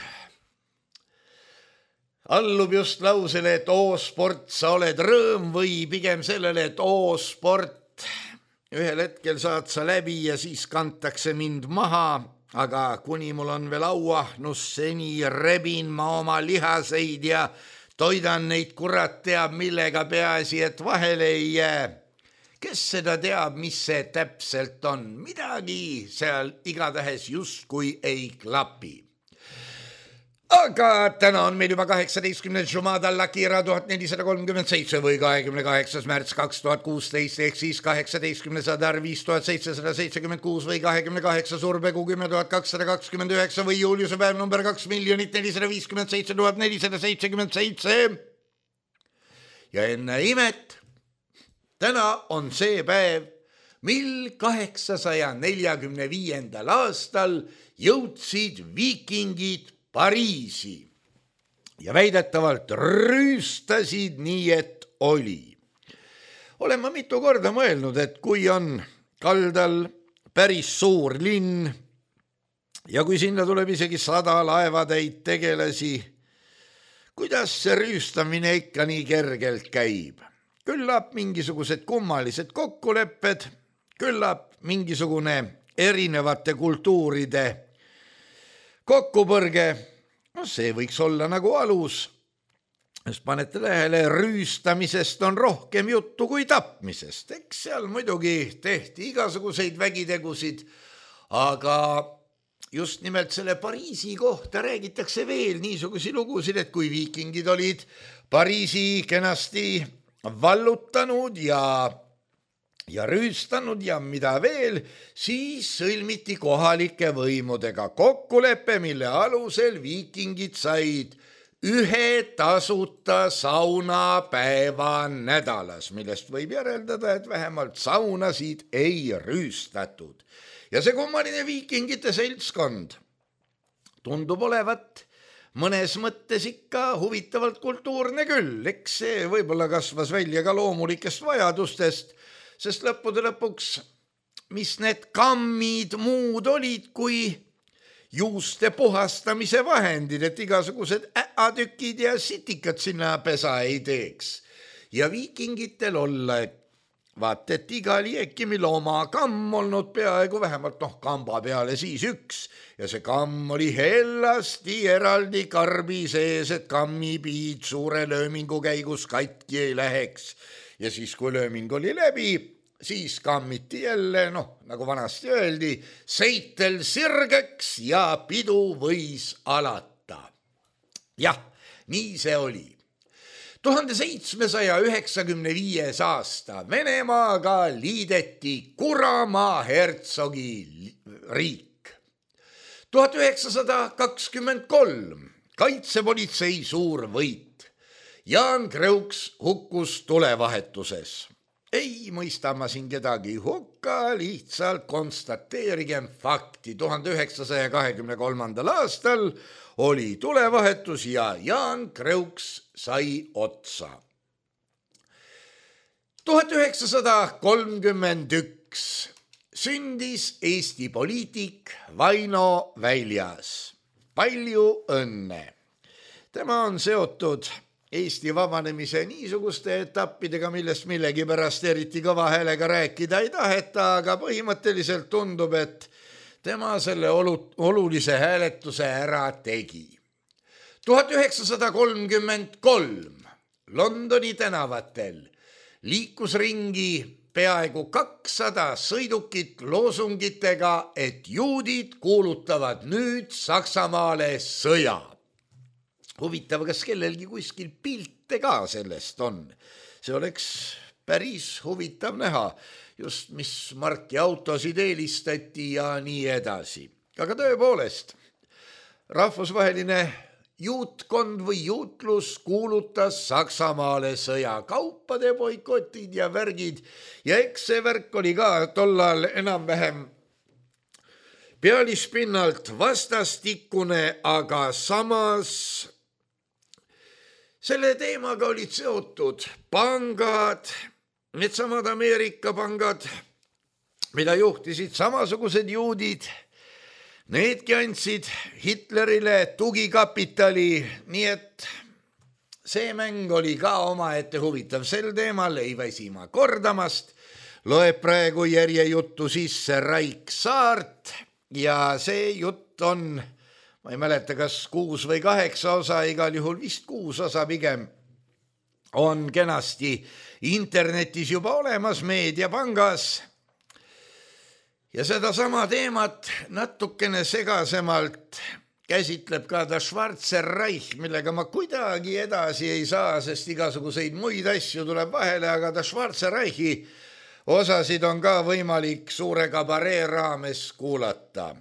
allub just lausele, et oo sport, sa oled rõõm või pigem sellele, et oo sport, ühel hetkel saad sa läbi ja siis kantakse mind maha, aga kuni mul on veel auahnus, seni rebin ma oma lihaseid ja toidan neid kurat teab millega, peaasi, et vahele ei jää. Kes seda teab, mis see täpselt on? Midagi seal igatahes justkui ei klapi. Aga täna on meil juba kaheksateistkümnes Jumada Lakira tuhat nelisada kolmkümmend seitse või kahekümne kaheksas märts kaks tuhat kuusteist ehk siis kaheksateistkümnes Adar viis tuhat seitsesada seitsekümmend kuus või kahekümne kaheksas Urbegu kümme tuhat kakssada kakskümmend üheksa või Juliuse päev number kaks miljonit nelisada viiskümmend seitse tuhat nelisada seitsekümmend seitse. Ja enne imet, täna on see päev, mil kaheksasaja neljakümne viiendal aastal jõudsid viikingid Pariisi ja väidetavalt rüüstasid nii, et oli. Olen ma mitu korda mõelnud, et kui on kaldal päris suur linn ja kui sinna tuleb isegi sada laevatäit tegelasi, kuidas see rüüstamine ikka nii kergelt käib? Küllap mingisugused kummalised kokkulepped, küllap mingisugune erinevate kultuuride kokkupõrge, no see võiks olla nagu alus. Jos panete tähele, rüüstamisest on rohkem juttu kui tapmisest. Eks seal muidugi tehti igasuguseid vägitegusid, aga just nimelt selle Pariisi kohta räägitakse veel niisugusi lugusid, et kui viikingid olid Pariisi kenasti vallutanud ja ja rüüstanud ja mida veel, siis sõlmiti kohalike võimudega kokkulepe, mille alusel viikingid said ühe tasuta saunapäeva nädalas, millest võib järeldada, et vähemalt saunasid ei rüüstatud. Ja see kummaline viikingite seltskond tundub olevat mõnes mõttes ikka huvitavalt kultuurne küll, eks see võib-olla kasvas välja ka loomulikest vajadustest, sest lõppude lõpuks, mis need kammid muud olid kui juuste puhastamise vahendid, et igasugused äatükid ja sitikad sinna pesa ei teeks. Ja viikingitel olla, vaat et igal jeekimil oma kamm olnud peaaegu vähemalt noh kamba peale siis üks ja see kamm oli hellasti eraldi karbi sees, et kammipiid suure löömingu käigus katki ei läheks. Ja siis, kui lööming oli läbi, siis kammiti jälle, noh, nagu vanasti öeldi, seitel sirgeks ja pidu võis alata. Jah, nii see oli. tuhande seitsmesaja üheksakümne viies aasta Venemaaga liideti Kuramaa hertsogi riik. tuhat üheksasada kakskümmend kolm kaitsepolitsei suur võit. Jaan Kreuks hukkus tulevahetuses. Ei mõista ma siin kedagi hukka, lihtsalt konstateerigem fakti. tuhande üheksasaja kahekümne kolmandal aastal oli tulevahetus ja Jaan Kreuks sai otsa. tuhat üheksasada kolmkümmend üks sündis Eesti poliitik Vaino Väljas. Palju õnne! Tema on seotud Eesti vabanemise niisuguste etappidega, millest millegipärast eriti kõva häälega rääkida ei taheta, aga põhimõtteliselt tundub, et tema selle olu- olulise hääletuse ära tegi. tuhat üheksasada kolmkümmend kolm Londoni tänavatel liikus ringi peaaegu kakssada sõidukit loosungitega, et juudid kuulutavad nüüd Saksamaale sõja. Huvitav, kas kellelgi kuskil pilte ka sellest on. See oleks päris huvitav näha, just mis marki autosid eelistati ja nii edasi. Aga tõepoolest, rahvusvaheline juutkond või juutlus kuulutas Saksamaale sõja, kaupade boikotid ja värgid. Ja eks see värk oli ka tollal enam-vähem pealispinnalt vastastikune, aga samas selle teemaga olid seotud pangad, needsamad Ameerika pangad, mida juhtisid samasugused juudid. Needki andsid Hitlerile tugikapitali, nii et see mäng oli ka omaette huvitav sel teemal, ei väsi ma kordamast. Loeb praegu järjejuttu sisse Raik Saart ja see jutt on, ma ei mäleta, kas kuus või kaheksa osa, igal juhul vist kuus osa pigem, on kenasti internetis juba olemas Meediapangas. Ja seda sama teemat natukene segasemalt käsitleb ka ta Schwarzer Reich, millega ma kuidagi edasi ei saa, sest igasuguseid muid asju tuleb vahele, aga ta Schwarzer Reichi osasid on ka võimalik suure kabaree raames kuulata.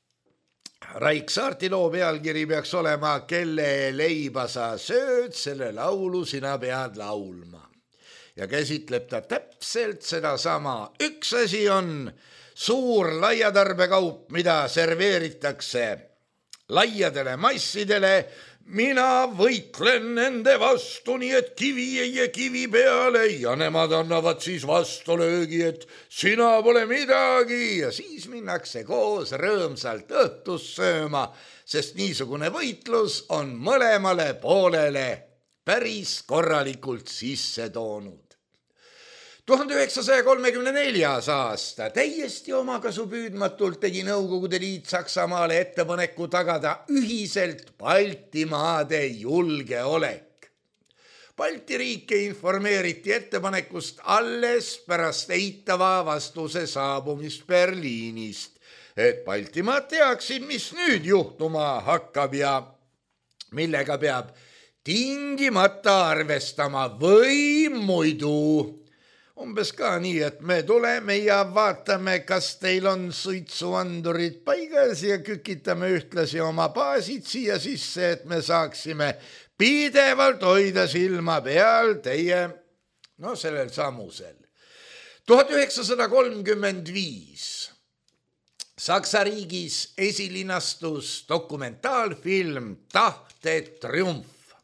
Raik Saarti loo pealkiri peaks olema Kelle leiba sa sööd, selle laulu sina pead laulma. Ja käsitleb ta täpselt seda sama. Üks asi on suur laiatarbekaup, mida serveeritakse laiadele massidele. Mina võitlen nende vastu, nii et kivi ei jää kivi peale ja nemad annavad siis vastulöögi, et sina pole midagi ja siis minnakse koos rõõmsalt õhtust sööma, sest niisugune võitlus on mõlemale poolele päris korralikult sisse toonud. tuhande üheksasaja kolmekümne neljas aasta täiesti omakasu püüdmatult tegi Nõukogude Liit Saksamaale ettepaneku tagada ühiselt Baltimaade julgeolek. Balti riike informeeriti ettepanekust alles pärast eitava vastuse saabumist Berliinist, et Baltimaad teaksid, mis nüüd juhtuma hakkab ja millega peab tingimata arvestama või muidu. Umbes ka nii, et me tuleme ja vaatame, kas teil on suitsuandurid paigas ja kükitame ühtlasi oma baasid siia sisse, et me saaksime pidevalt hoida silma peal teie, no sellel samusel. tuhat üheksasada kolmkümmend viis Saksa riigis esilinastus dokumentaalfilm Tahte triumf.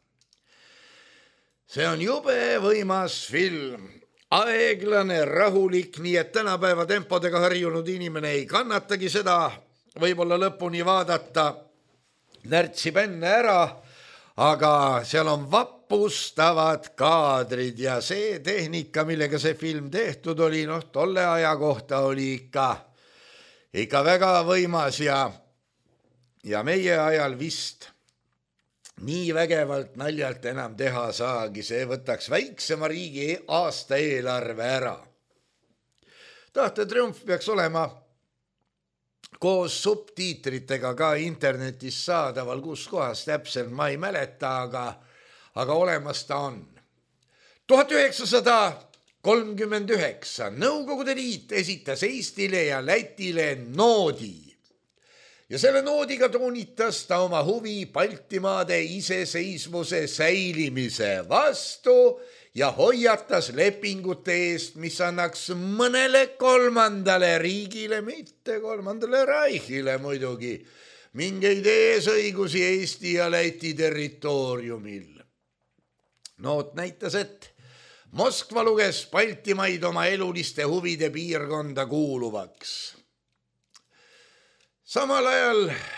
See on jube võimas film. Aeglane, rahulik, nii et tänapäeva tempodega harjunud inimene ei kannatagi seda võib-olla lõpuni vaadata, närtsib enne ära, aga seal on vappustavad kaadrid ja see tehnika, millega see film tehtud oli, noh, tolle aja kohta oli ikka, ikka väga võimas ja, ja meie ajal vist nii vägevalt naljalt enam teha saagi, see võtaks väiksema riigi aasta eelarve ära. Tahte triumf peaks olema koos subtiitritega ka internetis saadaval, kus kohas täpselt ma ei mäleta, aga, aga olemas ta on. tuhat üheksasada kolmkümmend üheksa Nõukogude Liit esitas Eestile ja Lätile noodi. Ja selle noodiga toonitas ta oma huvi Baltimaade iseseisvuse säilimise vastu ja hoiatas lepingute eest, mis annaks mõnele kolmandale riigile, mitte kolmandale Reichile muidugi, mingeid eesõigusi Eesti ja Läti territooriumil. Noot näitas, et Moskva luges Baltimaid oma eluliste huvide piirkonda kuuluvaks. Samal ajal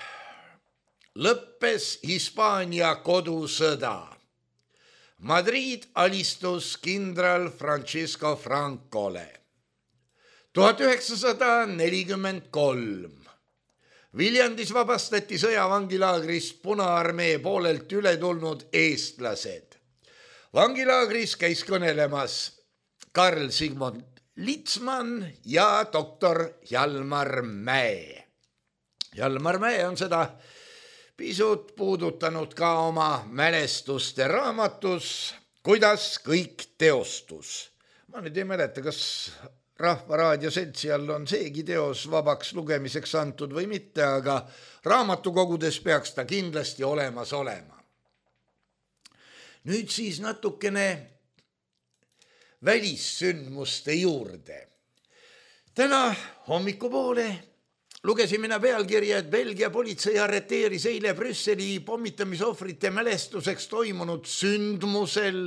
lõppes Hispaania kodusõda. Madrid alistus kindral Francisco Francole. tuhat üheksasada nelikümmend kolm Viljandis vabastati sõjavangilaagrist Punaarmee poolelt üle tulnud eestlased. Vangilaagris käis kõnelemas Karl Sigmund Litzmann ja doktor Hjalmar Mäe. Hjalmar Mäe on seda pisut puudutanud ka oma mälestuste raamatus, kuidas kõik teostus. Ma nüüd ei mäleta, kas Rahvaraadio seltsi all on seegi teos vabaks lugemiseks antud või mitte, aga raamatukogudes peaks ta kindlasti olemas olema. Nüüd siis natukene välissündmuste juurde. Täna hommikupoole lugesin mina pealkirja, et Belgia politsei arreteeris eile Brüsseli pommitamisohvrite mälestuseks toimunud sündmusel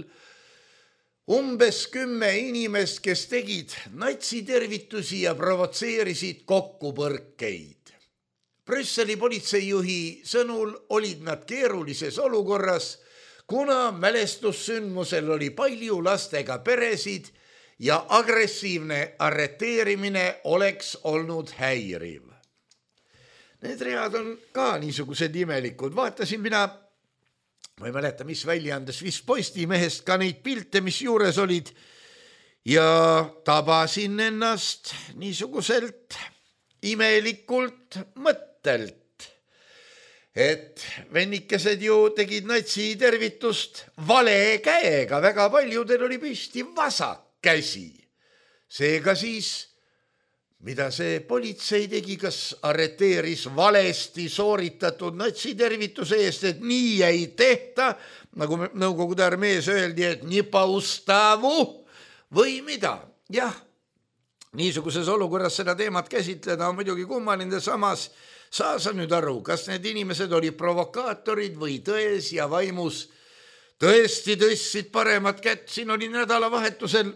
umbes kümme inimest, kes tegid natsitervitusi ja provotseerisid kokkupõrkeid. Brüsseli politseijuhi sõnul olid nad keerulises olukorras, kuna mälestussündmusel oli palju lastega peresid ja agressiivne arreteerimine oleks olnud häiriv. Need read on ka niisugused imelikud. Vaatasin mina, ma ei mäleta, mis väljaandes, vist Postimehest ka neid pilte, mis juures olid, ja tabasin ennast niisuguselt imelikult mõttelt, et vennikesed ju tegid natsitervitust vale käega, väga paljudel oli püsti vasak käsi. Seega siis, mida see politsei tegi, kas arreteeris valesti sooritatud natsitervituse eest, et nii ei tehta, nagu Nõukogude armees öeldi, et nipa ustavu või mida? Jah, niisuguses olukorras seda teemat käsitleda on muidugi kummaline, samas saa sa nüüd aru, kas need inimesed olid provokaatorid või tões ja vaimus tõesti tõstsid paremat kätt. Siin oli nädalavahetusel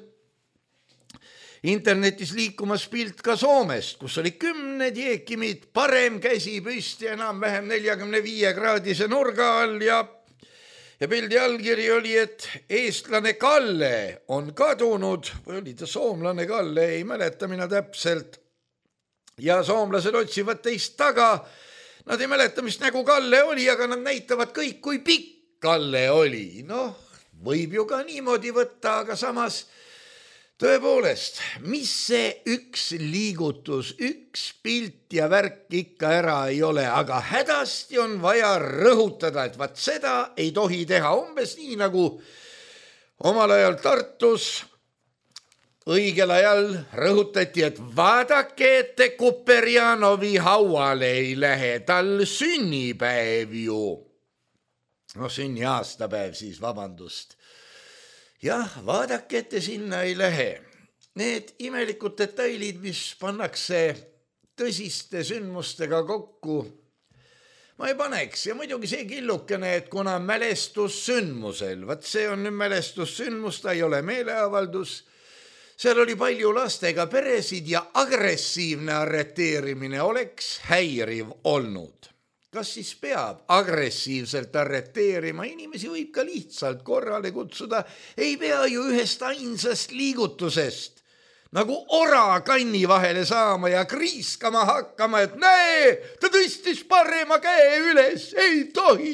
internetis liikumas pilt ka Soomest, kus oli kümned jeekimid, parem käsi püsti enam-vähem neljakümne viie kraadise nurga all ja, ja pildi allkiri oli, et eestlane Kalle on kadunud, või oli ta soomlane Kalle, ei mäleta mina täpselt, ja soomlased otsivad teist taga. Nad ei mäleta, mis nägu Kalle oli, aga nad näitavad kõik, kui pikk Kalle oli. Noh, võib ju ka niimoodi võtta, aga samas tõepoolest, mis see üks liigutus, üks pilt ja värk ikka ära ei ole, aga hädasti on vaja rõhutada, et vaat seda ei tohi teha. Umbes nii nagu omal ajal Tartus õigel ajal rõhutati, et vaadake, et Kuperjanovi hauale ei lähe, tal sünnipäev ju. No sünni aastapäev siis, vabandust. Jah, vaadake, et te sinna ei lähe. Need imelikud detailid, mis pannakse tõsiste sündmustega kokku, ma ei paneks. Ja muidugi see killukene, et kuna mälestussündmusel, vaat see on nüüd mälestussündmus, ta ei ole meeleavaldus, seal oli palju lastega peresid ja agressiivne arreteerimine oleks häiriv olnud. Kas siis peab agressiivselt arreteerima? Inimesi võib ka lihtsalt korrale kutsuda. Ei pea ju ühest ainsast liigutusest nagu ora kanni vahele saama ja kriiskama hakkama, et näe, ta tõstis parema käe üles, ei tohi.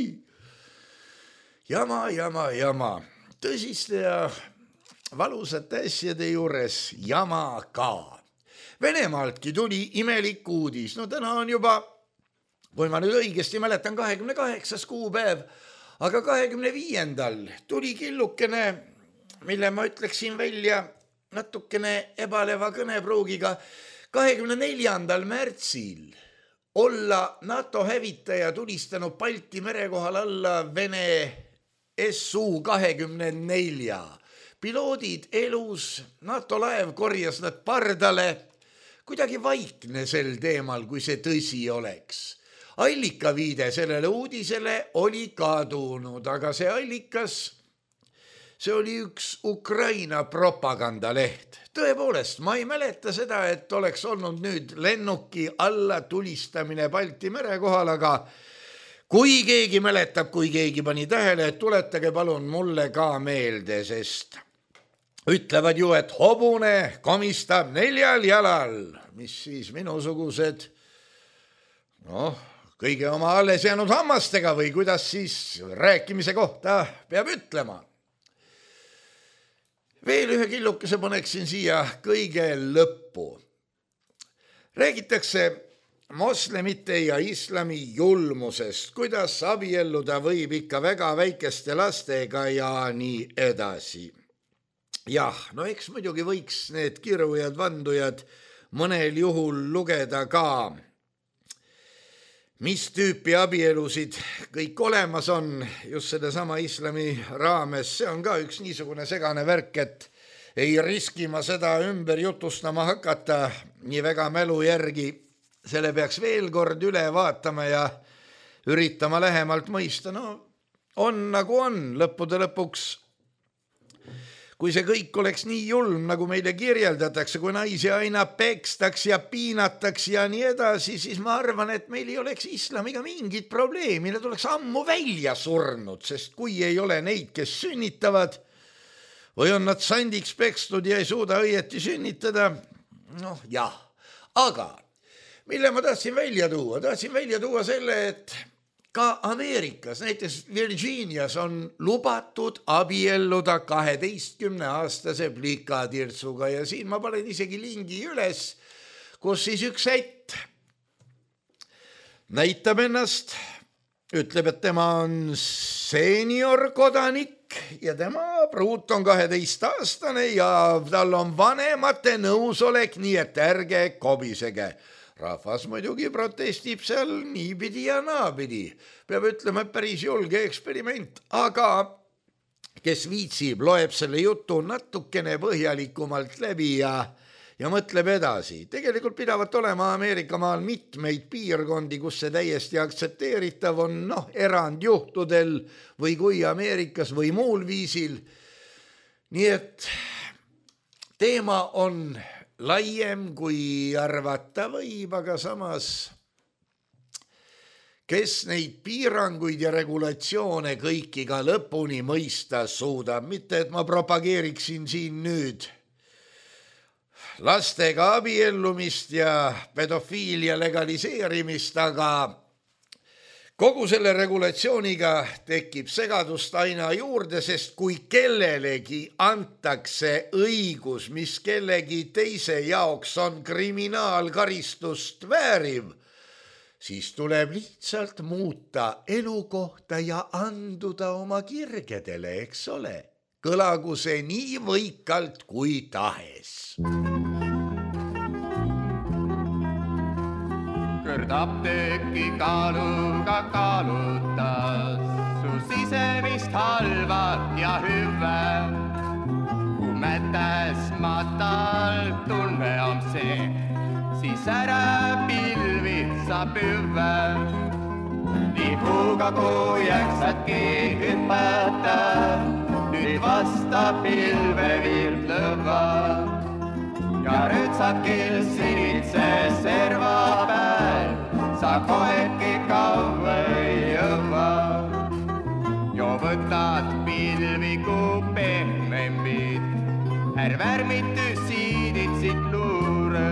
Jama, jama, jama. Tõsiste ja valusate asjade juures jama ka. Venemaaltki tuli imelik uudis. No täna on juba, kui ma nüüd õigesti mäletan, kahekümne kaheksas kuupäev, aga kahekümne viiendal tuli killukene, mille ma ütleksin välja natukene ebaleva kõnepruugiga. kahekümne neljandal märtsil olla NATO hävitaja tulistanud Balti mere kohal alla Vene S U kahekümne nelja. Piloodid elus, NATO laev korjas nad pardale. Kuidagi vaikne sel teemal, kui see tõsi oleks. Allikaviide sellele uudisele oli kadunud, aga see allikas, see oli üks Ukraina propagandaleht. Tõepoolest, ma ei mäleta seda, et oleks olnud nüüd lennuki alla tulistamine Balti mere kohal, aga kui keegi mäletab, kui keegi pani tähele, et tuletage palun mulle ka meelde, sest ütlevad ju, et hobune komistab neljal jalal, mis siis minusugused, noh, kõige oma alles jäänud hammastega või kuidas siis rääkimise kohta peab ütlema. Veel ühe killukese paneksin siia kõige lõppu. Räägitakse moslemite ja islami julmusest, kuidas abielluda võib ikka väga väikeste lastega ja nii edasi. Jah, no eks muidugi võiks need kirujad, vandujad mõnel juhul lugeda ka, mis tüüpi abielusid kõik olemas on just selle sama islami raames. See on ka üks niisugune segane värk, et ei riski ma seda ümber jutustama hakata nii väga mälu järgi. selle peaks veel kord üle vaatama ja üritama lähemalt mõista. No on nagu on, lõppude lõpuks, kui see kõik oleks nii julm, nagu meile kirjeldatakse, kui naisi aina pekstaks ja piinataks ja nii edasi, siis ma arvan, et meil ei oleks islamiga mingit probleemi, need oleks ammu välja surnud, sest kui ei ole neid, kes sünnitavad või on nad sandiks pekstud ja ei suuda õieti sünnitada, noh jah, aga mille ma tahtsin välja tuua? Tahtsin välja tuua selle, et ka Ameerikas, näiteks Virginias on lubatud abielluda kaheteistkümne aastase plikatirtsuga ja siin ma panen isegi lingi üles, kus siis üks ätt näitab ennast, ütleb, et tema on seenior kodanik ja tema pruut on kaheteistaastane ja tal on vanemate nõusolek, nii et ärge kobisege. Rahvas muidugi protestib seal niipidi ja naapidi. Peab ütlema, et päris julge eksperiment, aga kes viitsib, loeb selle jutu natukene põhjalikumalt läbi ja, ja mõtleb edasi. Tegelikult pidavat olema Ameerika maal mitmeid piirkondi, kus see täiesti aktsepteeritav on, noh, erandjuhtudel või kui Ameerikas või muul viisil. Nii et teema on laiem kui arvata võib, aga samas kes neid piiranguid ja regulatsioone kõiki ka lõpuni mõista suudab, mitte et ma propageeriksin siin nüüd lastega abiellumist ja pedofiilia legaliseerimist, aga kogu selle regulatsiooniga tekib segadust aina juurde, sest kui kellelegi antakse õigus, mis kellegi teise jaoks on kriminaalkaristust vääriv, siis tuleb lihtsalt muuta elukohta ja anduda oma kirgedele, eks ole. Kõlagu see nii võikalt kui tahes. Kõrd apteeki kaaluga kaalutas su sisemist halvat ja hüve. Kui mätäs matal tunne on see, siis ära pilvid sa püve. Nii puuga kui jaksadki hüpata, nüüd vasta pilve viirt lõva. Ja rütsakil sinitse serva pääl, sa koedki kauve jõva. Jo võtad pilvi kui pehmembid, är värmity siidid siit luure.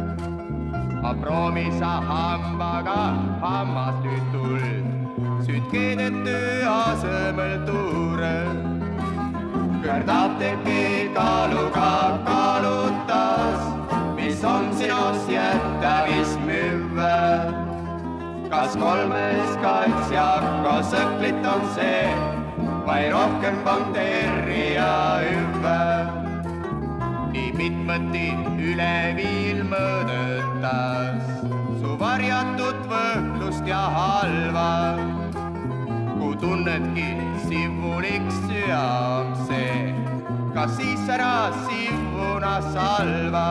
Ma proomi sa hambaga hammas nüüd tuld, süüd keedetü asemel tuure. Kõrd apteeki kaaluga kaalutas, mis on sinus jättävis müüve. Kas kolmes kaitsjakko sõklit on see, vai rohkem bakteeri ja hüve. Nii mitmeti üle viil mõõdetas su varjatud võhtlust ja halva. Kui tunnedki sivulik süam see, kas siis ära sivuna salva.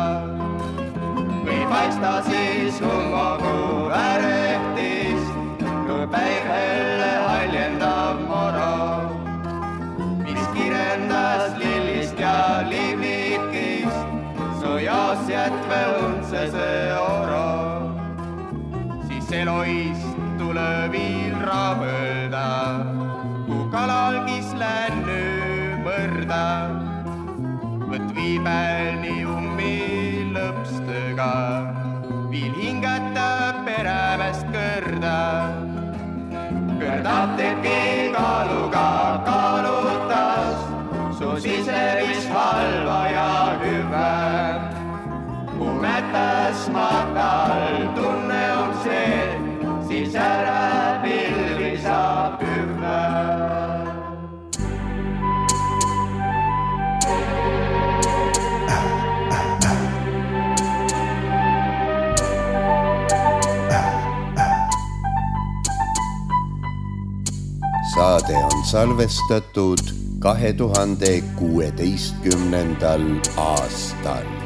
Või paista siis hummogu ärehtist, kui päivelle haljendav moro, mis kirendas lillist ja liivlikist, su jaos jätve untse see oro. Siis Eloist tuleb ilra mõelda, kui kalalgis länny mõrda. Võt viibälni ummi lõpstõga, viil hingata peräväst kõrda. Kõrd apteeki kaaluga kaalutas, su sisemis halva ja hüve. Kui mätas matal tunne on see, siis ära pilvi saab hüve. Saade on salvestatud kahe tuhande kuueteistkümnendal aastal.